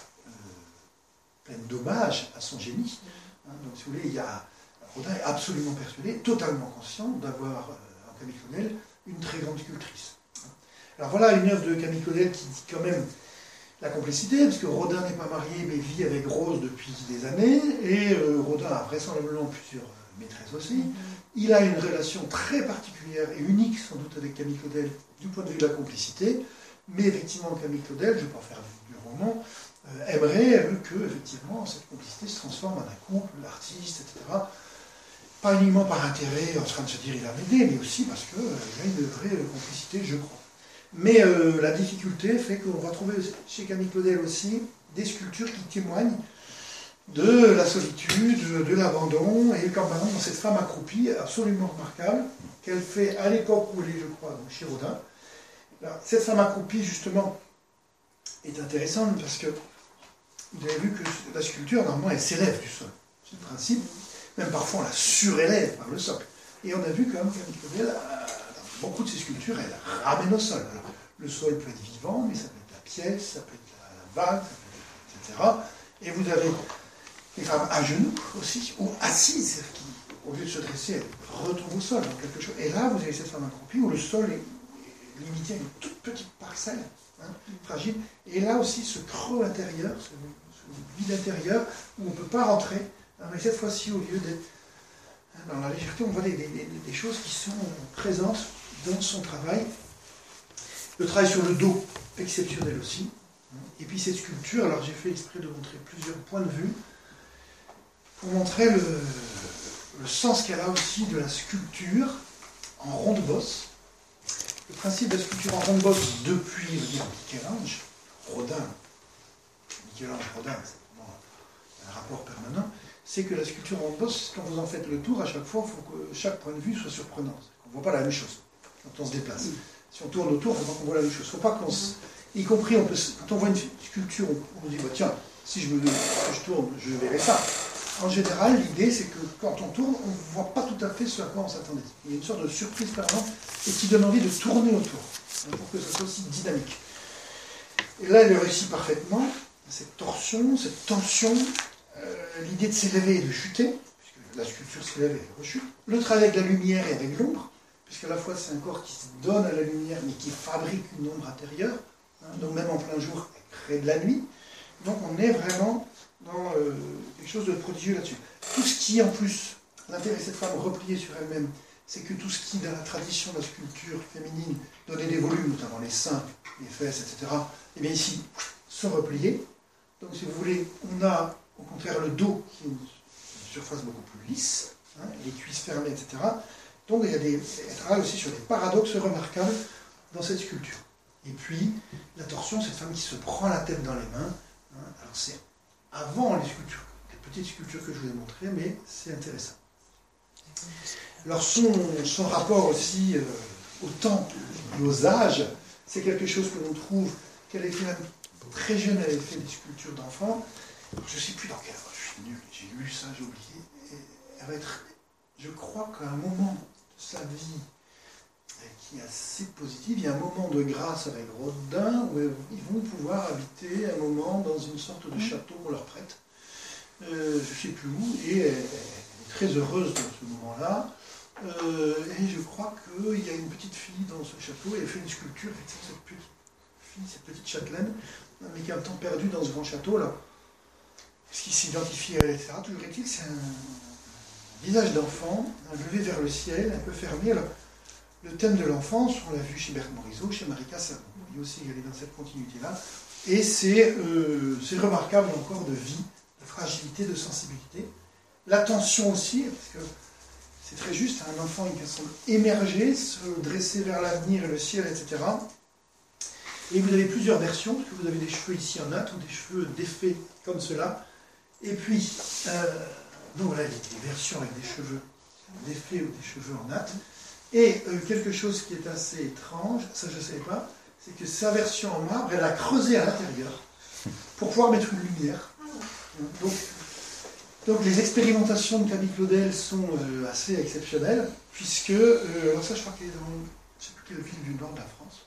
pleines d'hommages à son génie. Donc, si vous voulez, Rodin est absolument persuadé, totalement conscient d'avoir en Camille Claudel une très grande sculptrice. Alors voilà une œuvre de Camille Claudel qui dit quand même la complicité, parce que Rodin n'est pas marié mais vit avec Rose depuis des années, et Rodin a vraisemblablement plusieurs maîtresses aussi. Il a une relation très particulière et unique sans doute avec Camille Claudel du point de vue de la complicité, mais effectivement Camille Claudel, je ne vais pas faire du roman, aimerait que effectivement cette complicité se transforme en un couple, l'artiste, etc. Pas uniquement par intérêt, en train de se dire il va m'aider, mais aussi parce qu'il y a une vraie complicité, je crois. Mais la difficulté fait qu'on va trouver chez Camille Claudel aussi des sculptures qui témoignent de la solitude, de l'abandon, et quand maintenant dans cette femme accroupie, absolument remarquable, qu'elle fait à l'époque où elle est, je crois, donc chez Rodin. Alors, cette femme accroupie, justement, est intéressante parce que vous avez vu que la sculpture, normalement, elle s'élève du sol. C'est le principe. Même parfois, on la surélève par le socle. Et on a vu quand même Camille Claudel, dans beaucoup de ses sculptures, elle ramène au sol. Alors, le sol peut être vivant, mais ça peut être la pièce, ça peut être la vague, ça peut être, etc. Et vous avez les femmes à genoux aussi, ou assises, qui, au lieu de se dresser, elles retombent au sol, dans quelque chose. Et là, vous avez cette femme accroupie où le sol est limité à une toute petite parcelle, fragile. Et là aussi, ce creux intérieur, ce vide intérieur, où on ne peut pas rentrer. Mais cette fois-ci, au lieu d'être dans la légèreté, on voit des choses qui sont présentes dans son travail. Le travail sur le dos, exceptionnel aussi. Et puis cette sculpture, alors j'ai fait exprès de montrer plusieurs points de vue, pour montrer le sens qu'elle a aussi de la sculpture en ronde-bosse. Le principe de la sculpture en ronde-bosse depuis, Michel-Ange, Rodin, c'est vraiment un rapport permanent, c'est que la sculpture en bosse, quand vous en faites le tour, à chaque fois, il faut que chaque point de vue soit surprenant. On ne voit pas la même chose quand on se déplace. Si on tourne autour, il faut qu'on voit la même chose. Il ne faut pas qu'on y compris, quand on voit une sculpture, on se dit, bah, tiens, si je tourne, je verrai ça. En général, l'idée, c'est que quand on tourne, on ne voit pas tout à fait ce à quoi on s'attendait. Il y a une sorte de surprise permanente et qui donne envie de tourner autour, pour que ça soit aussi dynamique. Et là, elle réussit parfaitement, cette torsion, cette tension, l'idée de s'élever et de chuter, puisque la sculpture s'élève et rechute. Le travail avec la lumière et avec l'ombre, puisqu'à la fois c'est un corps qui se donne à la lumière, mais qui fabrique une ombre intérieure. Donc même en plein jour, elle crée de la nuit. Donc on est vraiment dans quelque chose de prodigieux là-dessus. Tout ce qui, en plus, l'intérêt de cette femme repliée sur elle-même, c'est que tout ce qui, dans la tradition de la sculpture féminine, donnait des volumes, notamment les seins, les fesses, etc., et bien ici, sont repliés. Donc si vous voulez, on a au contraire le dos qui est une surface beaucoup plus lisse, les cuisses fermées, etc. Donc elle travaille aussi sur des paradoxes remarquables dans cette sculpture. Et puis, la torsion, cette femme qui se prend la tête dans les mains. Alors c'est avant les sculptures, les petites sculptures que je vous ai montrées, mais c'est intéressant. Alors son rapport aussi au temps et aux âges, c'est quelque chose que l'on trouve qu'elle était même très jeune, elle avait fait des sculptures d'enfants. Je ne sais plus dans quel âge, je suis nul, j'ai lu ça, j'ai oublié. Et elle va être, je crois qu'à un moment de sa vie qui est assez positif, il y a un moment de grâce avec Rodin où ils vont pouvoir habiter un moment dans une sorte de château qu'on leur prête, je ne sais plus où, et elle est très heureuse dans ce moment-là. Et je crois qu'il y a une petite fille dans ce château, et elle fait une sculpture, cette petite fille, cette petite châtelaine, mais qui est en même temps perdue dans ce grand château-là. Ce qui s'identifie à elle, etc. Toujours est-il que c'est un visage d'enfant, levé vers le ciel, un peu fermé. Alors, le thème de l'enfance, on l'a vu chez Berthe Morisot, chez Marika Savon. Vous voyez aussi qu'elle est dans cette continuité-là. Et c'est remarquable encore de vie, de fragilité, de sensibilité. L'attention aussi, parce que c'est très juste, un enfant qui semble émerger, se dresser vers l'avenir et le ciel, etc. Et vous avez plusieurs versions, parce que vous avez des cheveux ici en natte, ou des cheveux défaits comme cela. Et puis, donc voilà, il y a des versions avec des cheveux défaits ou des cheveux en natte. Et quelque chose qui est assez étrange, ça je ne savais pas, c'est que sa version en marbre, elle a creusé à l'intérieur pour pouvoir mettre une lumière. Donc les expérimentations de Camille Claudel sont assez exceptionnelles, puisque, alors ça je crois qu'elle est dans, je ne sais plus quelle ville du nord de la France,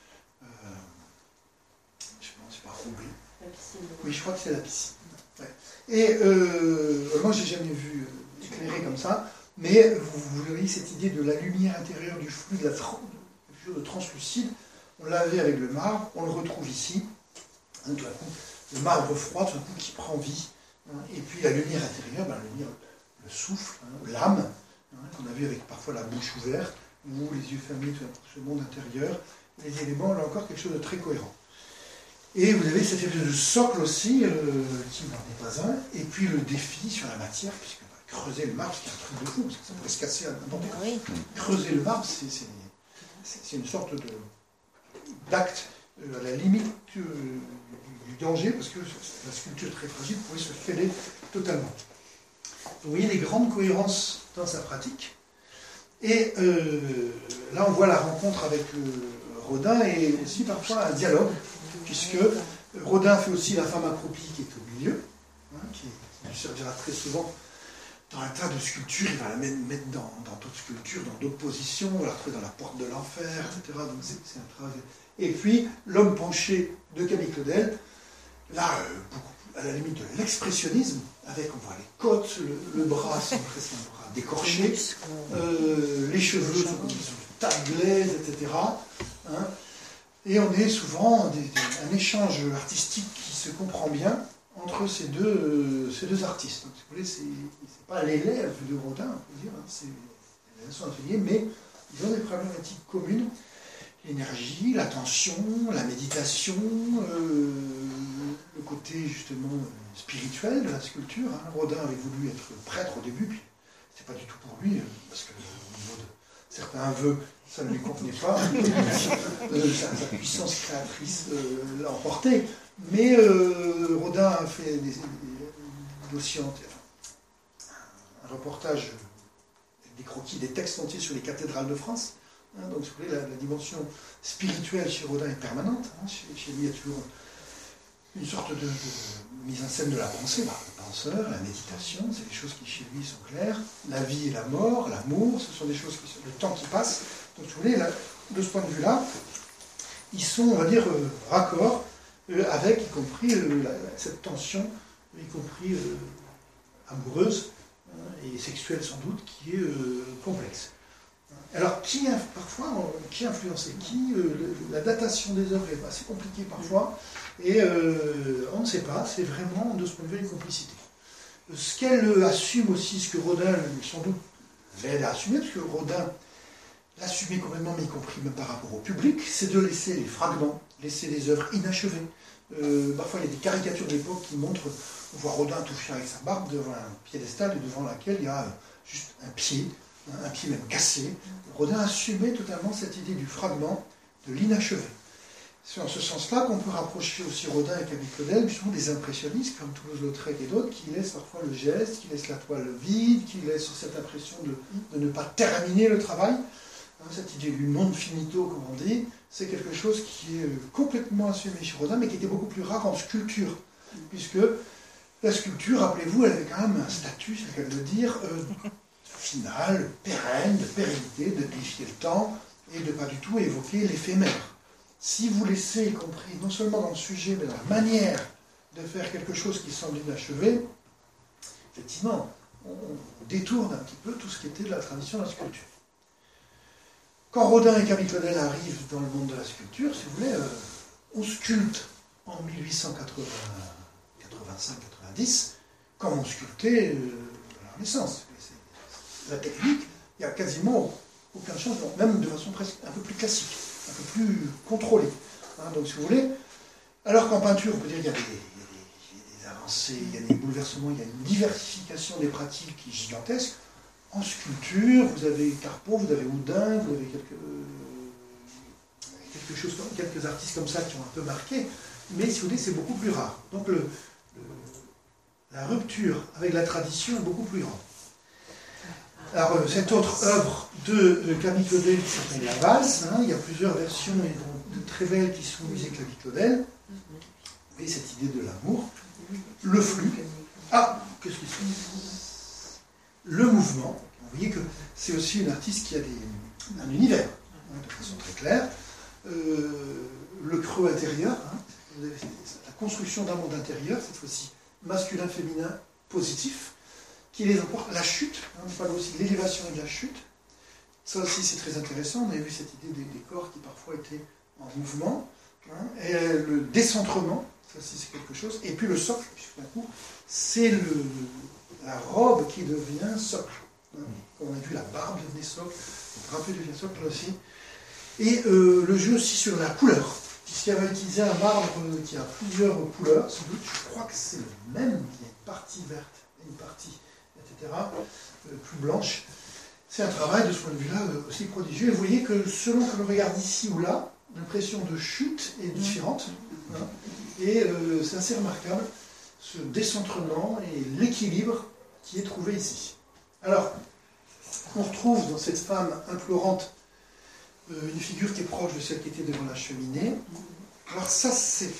je sais pas, c'est pas Roubaix. Oui, je crois que c'est la piscine. Ouais. Et moi je n'ai jamais vu éclairé comme ça. Mais vous voyez cette idée de la lumière intérieure du flux, quelque chose de translucide, on l'avait avec le marbre, on le retrouve ici, tout à coup, le marbre froid, tout à coup, qui prend vie, et puis la lumière intérieure, le souffle, l'âme, qu'on a vu avec parfois la bouche ouverte, ou les yeux fermés, tout à coup, ce monde intérieur, les éléments, là encore, quelque chose de très cohérent. Et vous avez cette espèce de socle aussi, qui n'en est pas un, et puis le défi sur la matière, puisque creuser le marbre, c'est un truc de fou, parce que ça pourrait se casser à n'importe quoi. Oui. Creuser le marbre, c'est une sorte d'acte à la limite du danger, parce que la sculpture très fragile pourrait se fêler totalement. Vous voyez les grandes cohérences dans sa pratique. Et là, on voit la rencontre avec Rodin et aussi parfois un dialogue, puisque Rodin fait aussi la femme accroupie qui est au milieu, qui lui servira très souvent dans un tas de sculptures, il va la mettre dans d'autres sculptures, dans d'autres positions, on va la retrouver dans la porte de l'enfer, etc. Donc c'est un travail. Et puis, l'homme penché de Camille Claudel, là, beaucoup, à la limite de l'expressionnisme, avec, on voit les côtes, le bras, c'est presque un bras décorché, les cheveux sont de tas de glaise, etc. Et on est souvent un échange artistique qui se comprend bien entre ces deux artistes. Donc, si vous voulez, c'est pas l'élève de Rodin, on peut dire, c'est son atelier, mais ils ont des problématiques communes. L'énergie, l'attention, la méditation, le côté justement spirituel de la sculpture. Rodin avait voulu être prêtre au début, puis c'était pas du tout pour lui, parce que au niveau de certains vœux, ça ne lui convenait pas. Sa puissance créatrice l'a emporté. Mais Rodin a fait des dossiers, un reportage avec des croquis, des textes entiers sur les cathédrales de France. Donc, si vous voulez, la dimension spirituelle chez Rodin est permanente. Chez lui, il y a toujours une sorte de mise en scène de la pensée, le penseur, la méditation, c'est des choses qui chez lui sont claires. La vie et la mort, l'amour, ce sont des choses qui sont le temps qui passe. Donc, si vous voulez, là, de ce point de vue-là, ils sont, on va dire, raccords. avec y compris cette tension, y compris amoureuse et sexuelle sans doute, qui est complexe. Alors, qui influençait qui la datation des œuvres est assez compliquée parfois, et on ne sait pas, c'est vraiment de ce point de vue une complicité. Ce qu'elle assume aussi, ce que Rodin sans doute l'aide à assumer, parce que Rodin l'assumait complètement, mais y compris même par rapport au public, c'est de laisser les fragments, laisser des œuvres inachevées. Parfois il y a des caricatures de l'époque qui montrent, on voit Rodin toucher avec sa barbe devant un piédestal et devant laquelle il y a juste un pied même cassé. Rodin assumait totalement cette idée du fragment, de l'inachevé. C'est en ce sens-là qu'on peut rapprocher aussi Rodin et Camille Claudel, justement des impressionnistes comme Toulouse-Lautrec et d'autres, qui laissent parfois le geste, qui laissent la toile vide, qui laissent cette impression de ne pas terminer le travail. Cette idée du non finito, comme on dit, c'est quelque chose qui est complètement assumé chez Rodin, mais qui était beaucoup plus rare en sculpture, puisque la sculpture, rappelez-vous, elle avait quand même un statut, c'est le cas de le dire, final, pérenne, de pérennité, de défier le temps, et de pas du tout évoquer l'éphémère. Si vous laissez, y compris non seulement dans le sujet, mais dans la manière de faire quelque chose qui semble inachevé, effectivement, on détourne un petit peu tout ce qui était de la tradition de la sculpture. Quand Rodin et Camille Claudel arrivent dans le monde de la sculpture, si vous voulez, on sculpte en 1885-90, comme on sculptait à la Renaissance. La technique, il n'y a quasiment aucun changement, même de façon presque un peu plus classique, un peu plus contrôlée. Donc si vous voulez, alors qu'en peinture, on peut dire qu'il y a des avancées, il y a des bouleversements, il y a une diversification des pratiques qui est gigantesque. En sculpture, vous avez Carpeau, vous avez Houdin, vous avez quelques artistes comme ça qui ont un peu marqué, mais si vous voulez, c'est beaucoup plus rare. Donc la rupture avec la tradition est beaucoup plus grande. Alors, cette autre œuvre de Camille Claudel qui s'appelle La Valse, il y a plusieurs versions de très belles qui sont musées Camille Claudel. Vous voyez cette idée de l'amour, le flux. Ah, qu'est-ce qui se passe? Le mouvement. Vous voyez que c'est aussi une artiste qui a un univers, de façon très claire. Le creux intérieur, vous avez la construction d'un monde intérieur, cette fois-ci masculin, féminin, positif, qui les emporte. La chute, on parle aussi de l'élévation et de la chute. Ça aussi c'est très intéressant, on avait vu cette idée des corps qui parfois étaient en mouvement. Et le décentrement, ça aussi c'est quelque chose. Et puis le socle, puisque d'un coup, c'est la robe qui devient socle. Comme on a vu, la barbe devenait socle, le drapé devient socle aussi. Et le jeu aussi sur la couleur, puisqu'il avait utilisé un marbre qui a plusieurs couleurs, sans doute, je crois que c'est le même, il y a une partie verte, une partie, etc., plus blanche. C'est un travail de ce point de vue-là aussi prodigieux. Et vous voyez que selon que l'on regarde ici ou là, l'impression de chute est différente. Et c'est assez remarquable, ce décentrement et l'équilibre qui est trouvé ici. Alors, on retrouve dans cette femme implorante une figure qui est proche de celle qui était devant la cheminée. Alors ça, c'est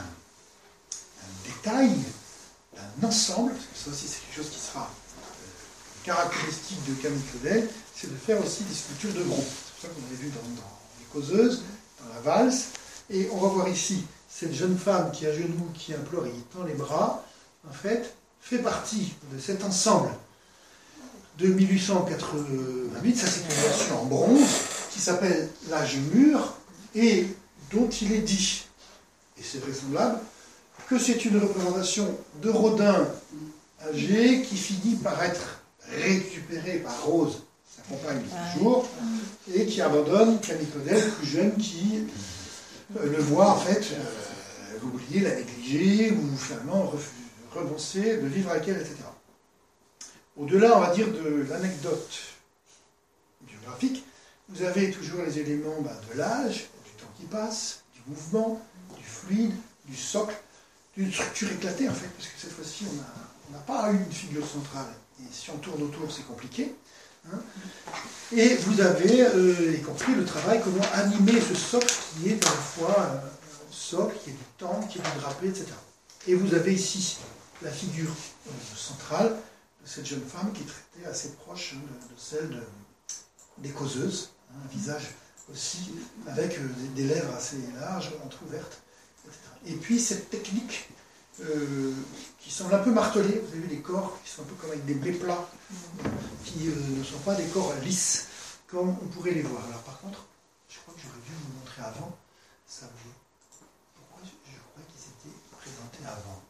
un détail, un ensemble, parce que ça aussi c'est quelque chose qui sera caractéristique de Camille Claudel, c'est de faire aussi des sculptures de groupe. C'est pour ça qu'on avait vu dans Les Causeuses, dans La Valse, et on va voir ici cette jeune femme qui est à genoux, qui implore et qui tend les bras, en fait, fait partie de cet ensemble de 1888, ça c'est une version en bronze, qui s'appelle L'âge mûr, et dont il est dit, et c'est vraisemblable, que c'est une représentation de Rodin âgé qui finit par être récupéré par Rose, sa compagne de toujours, et qui abandonne Camille Claudel, plus jeune, qui le voit en fait l'oublier, la négliger, ou finalement renoncer de vivre avec elle, etc. Au-delà, on va dire, de l'anecdote biographique, vous avez toujours les éléments de l'âge, du temps qui passe, du mouvement, du fluide, du socle, d'une structure éclatée en fait, parce que cette fois-ci, on n'a pas une figure centrale. Et si on tourne autour, c'est compliqué. Et vous avez, y compris le travail, comment animer ce socle qui est à la fois un socle, qui est du temps, qui est du drapé, etc. Et vous avez ici la figure centrale de cette jeune femme qui est traitée assez proche de celle des causeuses, un visage aussi avec des lèvres assez larges, entr'ouvertes, etc. Et puis cette technique qui semble un peu martelée, vous avez vu des corps qui sont un peu comme avec des blés plats, qui ne sont pas des corps lisses, comme on pourrait les voir. Alors par contre, je crois que j'aurais dû vous montrer avant, ça vous... Pourquoi je crois qu'ils étaient présentés avant.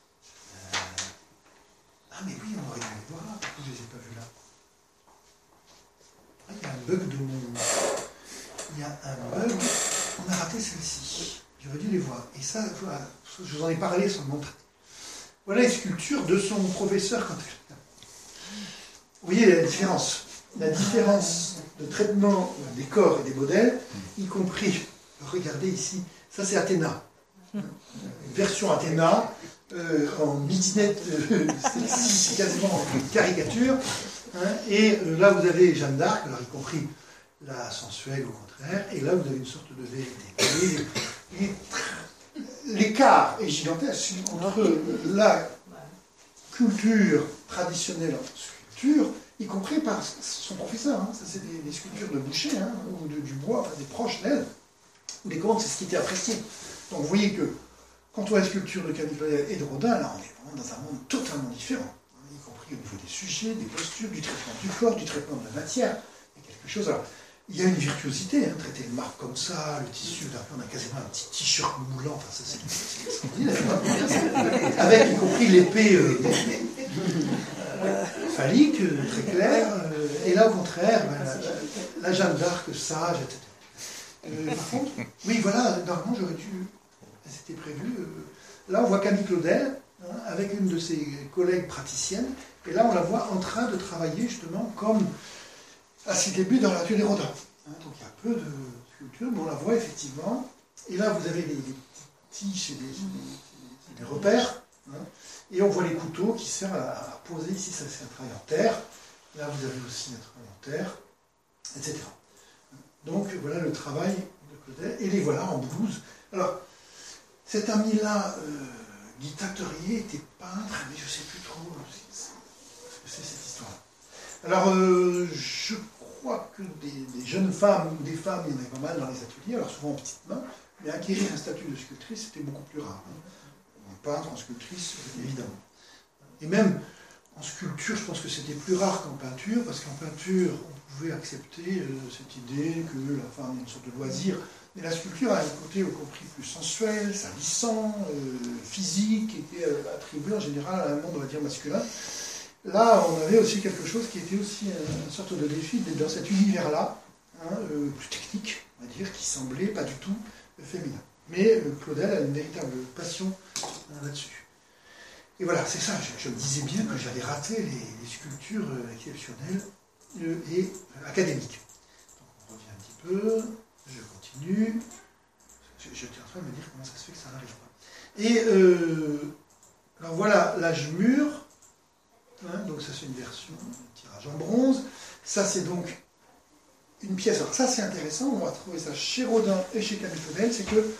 Ah mais oui, on aurait dû les voir, pourquoi je ne les ai pas vus là? Ah, il y a un bug de mon... Il y a un bug, on a raté celle-ci. J'aurais dû les voir. Et ça, voilà, je vous en ai parlé sans le montrer. Voilà les sculptures de son professeur quand elle... Vous voyez la différence. La différence de traitement des corps et des modèles, y compris, regardez ici, ça c'est Athéna. Une version Athéna, en midinette, c'est quasiment une caricature. Et là vous avez Jeanne d'Arc, alors y compris la sensuelle au contraire, et là vous avez une sorte de vérité. L'écart est gigantesque entre la culture traditionnelle en sculpture, y compris par son professeur. Ça c'est des sculptures de Boucher, ou du bois, enfin des proches d'elle, ou des commandes, c'est ce qui était apprécié. Donc vous voyez que quand on voit la sculpture de Camille Claudel et de Rodin, là on est vraiment dans un monde totalement différent, y compris au niveau des sujets, des postures, du traitement du corps, du traitement de la matière. Il y a quelque chose. Alors, il y a une virtuosité, traiter le marbre comme ça, le tissu, on a quasiment un petit t-shirt moulant, enfin ça c'est extraordinaire, avec y compris l'épée phallique, très claire, et là au contraire, la Jeanne d'Arc sage, etc. Par contre, oui voilà, normalement j'aurais dû, c'était prévu, là on voit Camille Claudel, avec une de ses collègues praticiennes, et là on la voit en train de travailler justement comme à ses débuts dans l'atelier Rodin. Donc il y a peu de sculptures, mais on la voit effectivement. Et là, vous avez les tiges et des repères. Et on voit les couteaux qui servent à poser. Ici, ça c'est un travail en terre. Là, vous avez aussi un travail en terre, etc. Donc voilà le travail de Claudel. Et les voilà en blouse. Alors, cet ami-là, Guy Tacterier, était peintre, mais je ne sais plus trop ce que c'est cette histoire. Alors, je crois que des jeunes femmes ou des femmes, il y en avait pas mal dans les ateliers, alors souvent en petites mains, mais acquérir un statut de sculptrice, c'était beaucoup plus rare. En peintre, en sculptrice, évidemment. Et même en sculpture, je pense que c'était plus rare qu'en peinture, parce qu'en peinture, on pouvait accepter cette idée que la femme est une sorte de loisir, mais la sculpture a un côté, y compris plus sensuel, salissant, physique, qui était attribué en général à un monde, on va dire, masculin. Là, on avait aussi quelque chose qui était aussi une sorte de défi dans cet univers-là, plus technique, on va dire, qui semblait pas du tout féminin. Mais Claudel a une véritable passion là-dessus. Et voilà, c'est ça, je me disais bien que j'allais rater les sculptures exceptionnelles et académiques. Donc on revient un petit peu, je continue. J'étais en train de me dire comment ça se fait que ça n'arrive pas. Et alors voilà l'âge mûr. Donc ça c'est une version, un tirage en bronze. Ça c'est donc une pièce. Alors ça c'est intéressant, on va trouver ça chez Rodin et chez Camille Claudel, c'est que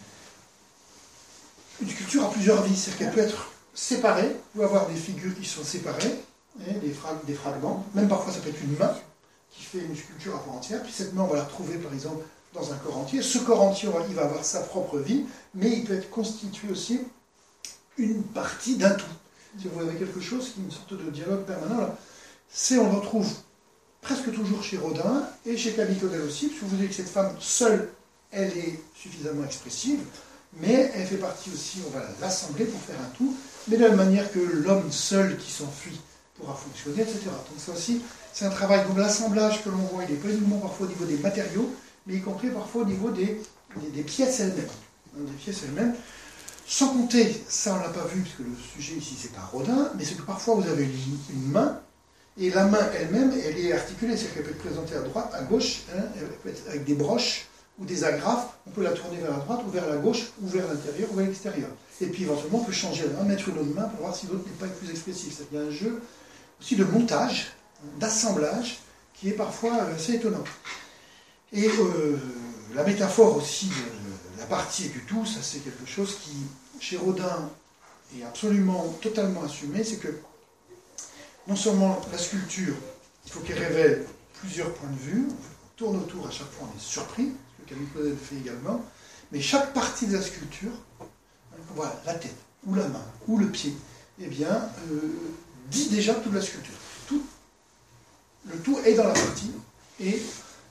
une sculpture a plusieurs vies, c'est qu'elle peut être séparée, vous pouvez avoir des figures qui sont séparées, des fragments, même parfois ça peut être une main qui fait une sculpture à part entière, puis cette main on va la retrouver par exemple dans un corps entier. Ce corps entier il va avoir sa propre vie, mais il peut être constitué aussi une partie d'un tout. Si vous avez quelque chose qui est une sorte de dialogue permanent, là, on le retrouve presque toujours chez Rodin et chez Camille Claudel aussi, parce que vous voyez que cette femme seule, elle est suffisamment expressive, mais elle fait partie aussi, on va l'assembler pour faire un tout, mais de la même manière que l'homme seul qui s'enfuit pourra fonctionner, etc. Donc ça aussi, c'est un travail. Donc l'assemblage que l'on voit, il est pas uniquement parfois au niveau des matériaux, mais y compris parfois au niveau des pièces elles-mêmes. Des pièces elles-mêmes. Sans compter, ça on ne l'a pas vu, puisque le sujet ici c'est pas Rodin, mais c'est que parfois vous avez une main, et la main elle-même, elle est articulée, c'est-à-dire qu'elle peut être présentée à droite, à gauche, elle peut être avec des broches ou des agrafes, on peut la tourner vers la droite, ou vers la gauche, ou vers l'intérieur, ou vers l'extérieur. Et puis éventuellement on peut changer la main, mettre une autre main pour voir si l'autre n'est pas plus expressif. C'est-à-dire qu'il y a un jeu aussi de montage, d'assemblage, qui est parfois assez étonnant. Et la métaphore aussi de la partie et du tout, ça c'est quelque chose qui, chez Rodin, est absolument, totalement assumé, c'est que non seulement la sculpture, il faut qu'elle révèle plusieurs points de vue, on tourne autour, à chaque fois on est surpris, ce que Camille Claudel fait également, mais chaque partie de la sculpture voilà, la tête, ou la main, ou le pied, eh bien, dit déjà toute la sculpture. Le tout est dans la partie, et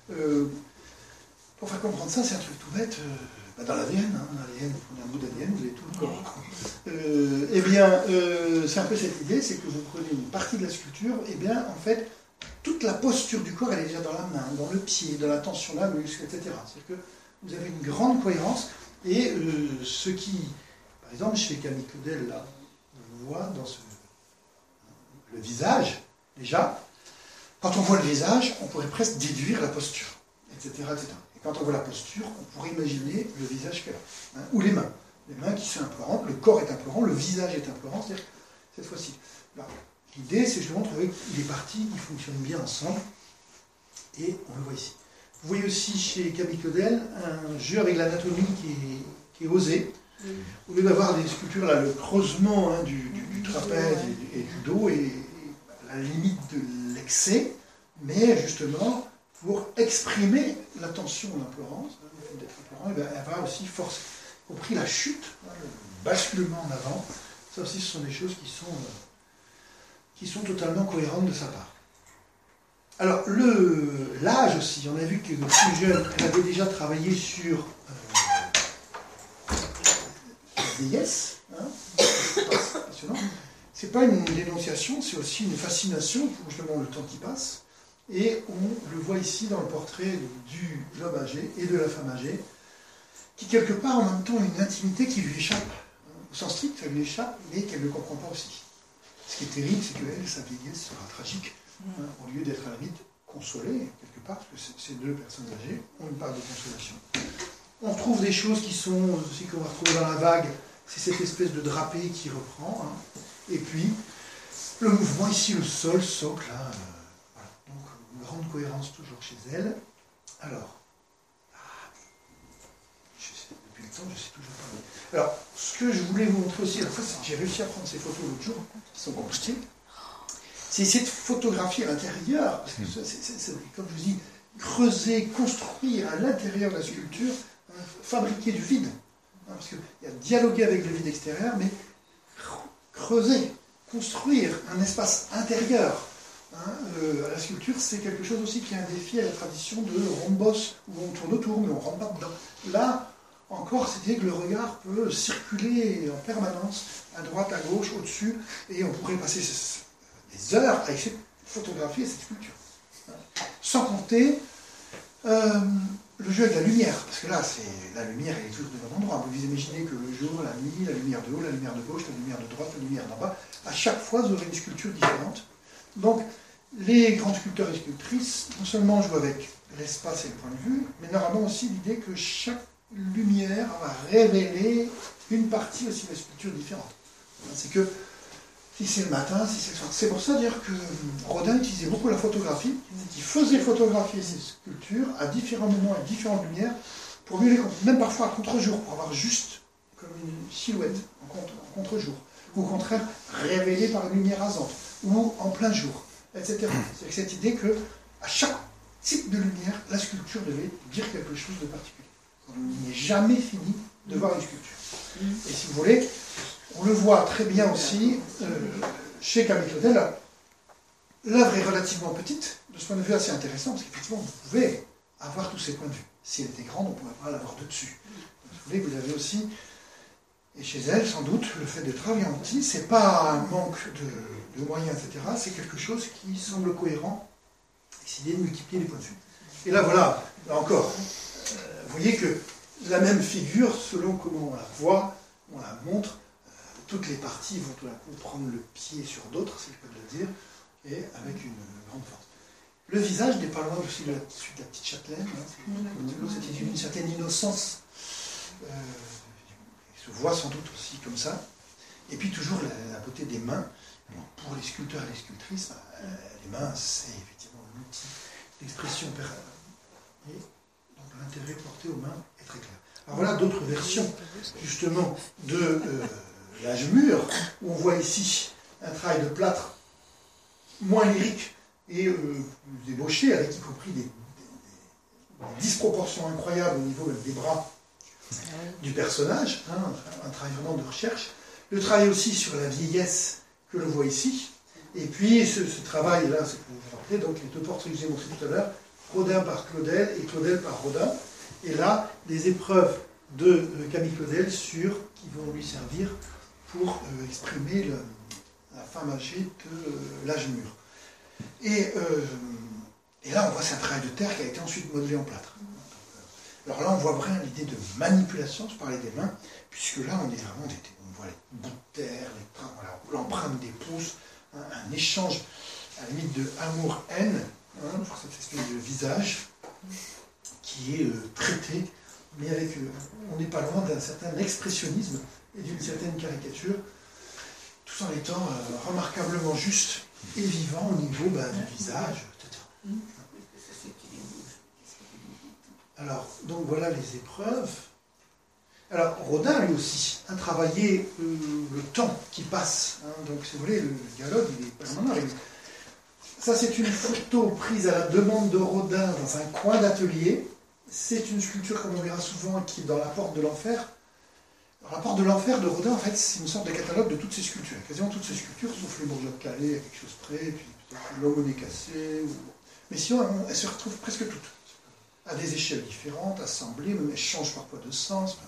pour faire comprendre ça, c'est un truc tout bête, dans l'ADN, l'ADN, vous prenez un bout d'ADN, vous avez tout le corps. Eh bien, c'est un peu cette idée, c'est que vous prenez une partie de la sculpture, eh bien, en fait, toute la posture du corps, elle est déjà dans la main, dans le pied, dans la tension là, le muscle, etc. C'est-à-dire que vous avez une grande cohérence, et ce qui, par exemple, chez Camille Claudel, là, on voit dans le visage, déjà, quand on voit le visage, on pourrait presque déduire la posture, etc., etc. Et quand on voit la posture, on pourrait imaginer le visage qu'elle a, ou les mains. Les mains qui sont implorantes, le corps est implorant, le visage est implorant, c'est-à-dire cette fois-ci. L'idée, c'est justement de trouver que les parties qui fonctionnent bien ensemble, et on le voit ici. Vous voyez aussi chez Camille Claudel un jeu avec l'anatomie qui est osé. Au lieu d'avoir des sculptures, là, le creusement du trapèze et du dos est à la limite de l'excès, mais justement, pour exprimer la tension, l'implorance, le fait d'être implorant, elle va aussi forcer, y compris la chute, le basculement en avant. Ça aussi, ce sont des choses qui sont totalement cohérentes de sa part. Alors, l'âge aussi, on a vu que plus jeune, elle avait déjà travaillé sur la vieillesse. C'est passionnant. C'est pas une dénonciation, c'est aussi une fascination pour justement le temps qui passe. Et on le voit ici dans le portrait de l'homme âgé et de la femme âgée, qui quelque part en même temps a une intimité qui lui échappe. Au sens strict, ça lui échappe, mais qu'elle ne comprend pas aussi. Ce qui est terrible, c'est qu'elle, sa vieillesse sera tragique. Au lieu d'être à la limite consolée, quelque part, parce que ces deux personnes âgées ont une part de consolation. On trouve des choses qui sont aussi qu'on va retrouver dans la vague, c'est cette espèce de drapé qui reprend. Et puis, le mouvement ici, le sol, socle, là, voilà. Donc, une grande cohérence toujours chez elle. Alors, depuis le temps, je ne sais toujours pas. Alors, ce que je voulais vous montrer aussi, la fois, c'est que j'ai réussi à prendre ces photos l'autre jour, qui sont combustibles. C'est essayer de photographier à l'intérieur, parce que c'est, comme je vous dis, creuser, construire à l'intérieur de la sculpture, fabriquer du vide. Parce qu'il y a dialoguer avec le vide extérieur, mais creuser, construire un espace intérieur. La sculpture, c'est quelque chose aussi qui est un défi à la tradition de rhombos, où on tourne autour, mais on ne rentre pas dedans. Là, encore, c'est-à-dire que le regard peut circuler en permanence, à droite, à gauche, au-dessus, et on pourrait passer des heures à essayer de photographier cette sculpture. Sans compter le jeu avec la lumière, parce que là, la lumière, elle est toujours au même endroit. Vous imaginez que le jour, la nuit, la lumière de haut, la lumière de gauche, la lumière de droite, la lumière d'en bas, à chaque fois, vous aurez une sculpture différente. Donc, les grands sculpteurs et sculptrices, non seulement jouent avec l'espace et le point de vue, mais normalement aussi l'idée que chaque lumière va révéler une partie aussi de la sculpture différente. C'est que si c'est le matin, si c'est le soir. C'est pour ça dire que Rodin utilisait beaucoup la photographie, qui faisait photographier ses sculptures à différents moments, à différentes lumières, pour mieux les comprendre. Même parfois à contre-jour, pour avoir juste comme une silhouette en contre-jour. Ou au contraire, révélée par une lumière rasante, ou en plein jour, etc. C'est cette idée que à chaque type de lumière, la sculpture devait dire quelque chose de particulier. On n'est jamais fini de voir une sculpture. Et si vous voulez, on le voit très bien aussi chez Camille Claudel. L'œuvre est relativement petite, de ce point de vue assez intéressant, parce qu'effectivement, vous pouvez avoir tous ces points de vue. Si elle était grande, on ne pourrait pas l'avoir de dessus. Vous voulez, vous avez aussi, et chez elle, sans doute, le fait de travailler en petit, ce n'est pas un manque de moyens, etc. C'est quelque chose qui semble cohérent, essayer de multiplier les points de vue. Et là, voilà, là encore, vous voyez que la même figure, selon comment on la voit, on la montre, toutes les parties vont tout d'un coup prendre le pied sur d'autres, si je peux le dire, et avec une grande force. Le visage n'est pas loin aussi de la petite Châtelaine, c'est une certaine innocence, il se voit sans doute aussi comme ça, et puis toujours la beauté des mains. Alors, pour les sculpteurs et les sculptrices, les mains, c'est effectivement l'outil d'expression et donc l'intérêt porté aux mains est très clair. Alors voilà d'autres versions, justement, de l'âge mûr, où on voit ici un travail de plâtre moins lyrique et plus ébauché, avec y compris des disproportions incroyables au niveau des bras du personnage, un travail vraiment de recherche. Le travail aussi sur la vieillesse que l'on voit ici. Et puis ce travail-là, c'est pour vous rappeler, donc les deux portraits que j'ai montrés tout à l'heure, Rodin par Claudel et Claudel par Rodin. Et là, les épreuves de Camille Claudel qui vont lui servir pour exprimer la femme âgée de l'âge mûr. Et là, on voit c'est un travail de terre qui a été ensuite modelé en plâtre. Alors là, on voit vraiment l'idée de manipulation, je parlais des mains, puisque là, on est vraiment on voit les bouts de terre, l'empreinte des pouces, un échange à la limite de amour-haine, pour cette espèce de visage qui est traité, mais avec, on n'est pas loin d'un certain expressionnisme et d'une certaine caricature, tout en étant remarquablement juste et vivant au niveau du visage, etc. Alors, donc voilà les épreuves. Alors, Rodin, lui aussi, a travaillé le temps qui passe. Donc, si vous voulez, le dialogue, il est permanent. Ça, c'est une photo prise à la demande de Rodin dans un coin d'atelier. C'est une sculpture, comme on verra souvent, qui est dans la porte de l'enfer. La porte de l'enfer de Rodin, en fait, c'est une sorte de catalogue de toutes ces sculptures. Quasiment toutes ces sculptures, sauf les bourgeois de Calais, à quelque chose près, et puis peut-être l'homme au nez cassé. Mais sinon, elles se retrouvent presque toutes, à des échelles différentes, assemblées, même elles changent parfois de sens.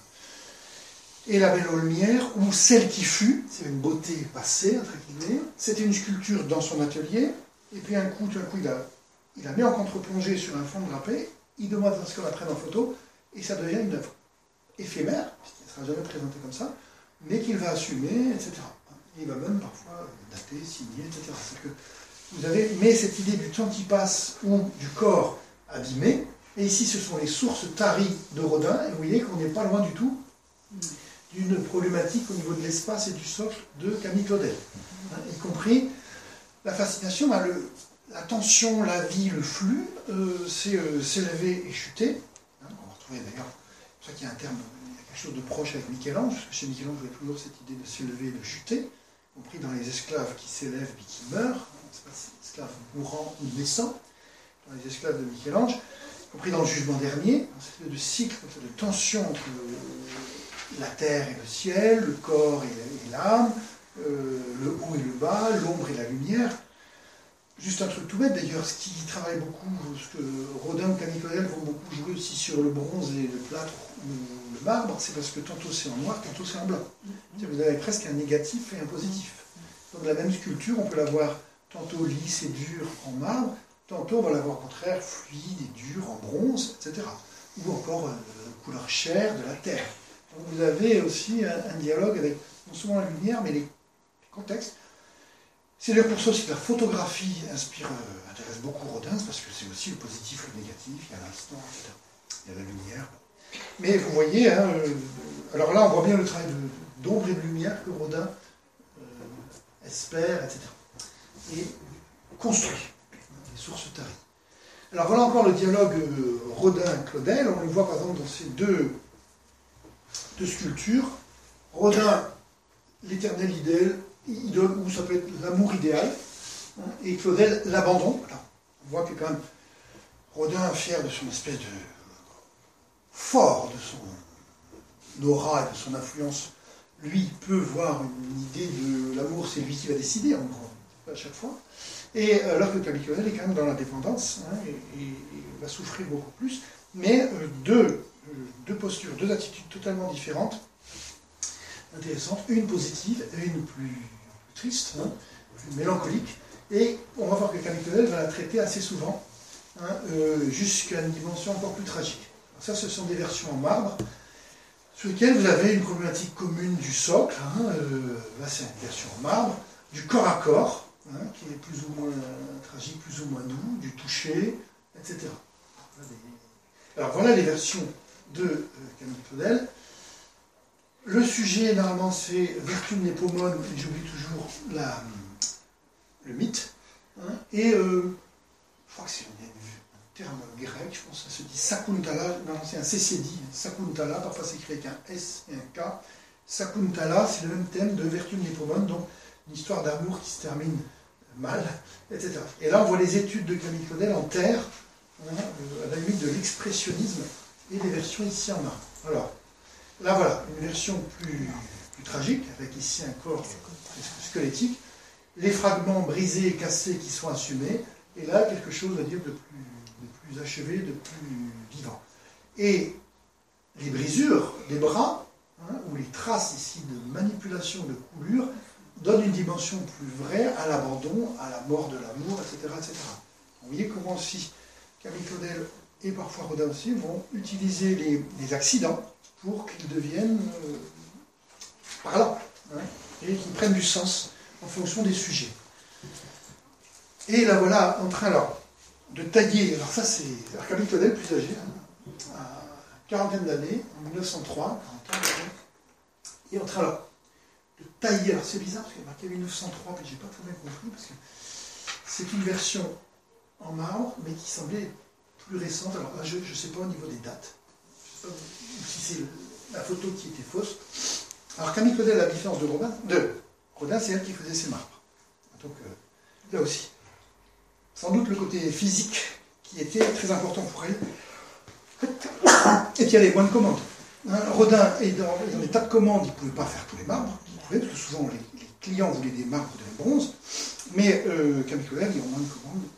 Et la Belle aux Lumières, ou Celle qui fut, c'est une beauté passée, entre guillemets. C'était une sculpture dans son atelier, et puis tout d'un coup, il la met en contre-plongée sur un fond drapé, il demande à ce qu'on la prenne en photo, et ça devient une œuvre éphémère, puisqu'elle ne sera jamais présentée comme ça, mais qu'il va assumer, etc. Et il va même parfois dater, signer, etc. C'est que vous avez cette idée du temps qui passe ou du corps abîmé, et ici ce sont les sources taries de Rodin, et vous voyez qu'on n'est pas loin du tout d'une problématique au niveau de l'espace et du socle de Camille Claudel, y compris la fascination, la tension, la vie, le flux, c'est s'élever et chuter. On va retrouver d'ailleurs, c'est pour ça qu'il y a un terme, il y a quelque chose de proche avec Michel-Ange, parce que chez Michel-Ange, vous avez toujours cette idée de s'élever et de chuter, y compris dans les esclaves qui s'élèvent et qui meurent, c'est pas esclaves mourants ou naissants, dans les esclaves de Michel-Ange, y compris dans le jugement dernier, dans cette espèce de cycle de tension entre la terre et le ciel, le corps et l'âme, le haut et le bas, l'ombre et la lumière. Juste un truc tout bête d'ailleurs, ce qui travaille beaucoup, ce que Rodin ou Camille Claudel vont beaucoup jouer aussi sur le bronze et le plâtre ou le marbre, c'est parce que tantôt c'est en noir, tantôt c'est en blanc. Vous avez presque un négatif et un positif. Donc la même sculpture, on peut la voir tantôt lisse et dure en marbre, tantôt on va la voir au contraire fluide et dure en bronze, etc. Ou encore couleur chair de la terre. Donc vous avez aussi un dialogue avec non seulement la lumière, mais les contextes. C'est d'ailleurs pour ça aussi que la photographie intéresse beaucoup Rodin, parce que c'est aussi le positif, le négatif, il y a l'instant, etc. Il y a la lumière. Mais vous voyez, alors là on voit bien le travail d'ombre et de lumière que Rodin espère, etc. Et construit les sources taries. Alors voilà encore le dialogue Rodin-Claudel. On le voit par exemple dans ces deux sculptures. Rodin, l'éternel idole, ou ça peut être l'amour idéal, et Claudel, l'abandon. Voilà. On voit que quand même Rodin, fier de son espèce de fort, de son aura et de son influence, lui peut voir une idée de l'amour, c'est lui qui va décider, en gros, à chaque fois. Et alors que Camille Claudel est quand même dans la dépendance, et va souffrir beaucoup plus, mais deux postures, deux attitudes totalement différentes, intéressantes, une positive et une plus triste, plus mélancolique, et on va voir que Camille Claudel va la traiter assez souvent, jusqu'à une dimension encore plus tragique. Alors ça, ce sont des versions en marbre, sur lesquelles vous avez une problématique commune du socle, là c'est une version en marbre, du corps à corps, qui est plus ou moins tragique, plus ou moins doux, du toucher, etc. Alors voilà les versions de Camille Claudel. Le sujet, normalement, c'est Virtum Nepomone, et j'oublie toujours le mythe. Et je crois que c'est un terme grec, je pense que ça se dit Sakuntala, non, c'est un CCD, Sakuntala, parfois c'est écrit avec un S et un K. Sakuntala, c'est le même thème de Virtum Nepomone, donc une histoire d'amour qui se termine mal, etc. Et là, on voit les études de Camille Claudel en terre, à la limite de l'expressionnisme, et des versions ici en marbre. Alors, Là, voilà, une version plus tragique, avec ici un corps presque squelettique, les fragments brisés et cassés qui sont assumés, et là, quelque chose, à dire, de plus achevé, de plus vivant. Et les brisures des bras, ou les traces ici de manipulation, de coulure, donnent une dimension plus vraie à l'abandon, à la mort de l'amour, etc., etc. Vous voyez comment aussi Camille Claudel et parfois Rodin aussi vont utiliser les accidents pour qu'ils deviennent parlants, et qu'ils prennent du sens en fonction des sujets. Et là voilà, en train alors de tailler, alors ça c'est Camille Claudel plus âgé, à quarantaine d'années, en 1903, 40 ans, et en train alors de tailler, alors c'est bizarre parce qu'il y a marqué 1903, mais j'ai pas très bien compris, parce que c'est une version en marbre, mais qui semblait plus récente. Alors là, je ne sais pas au niveau des dates, je ne sais pas si c'est la photo qui était fausse. Alors Camille Claudel, la différence de Rodin, c'est elle qui faisait ses marbres. Donc là aussi, sans doute le côté physique qui était très important pour elle. Et puis il y a les points de commande. Rodin est dans les tas de commandes, il ne pouvait pas faire tous les marbres, parce que souvent les clients voulaient des marbres ou des bronzes, mais Camille Claudel, il y a moins de commandes.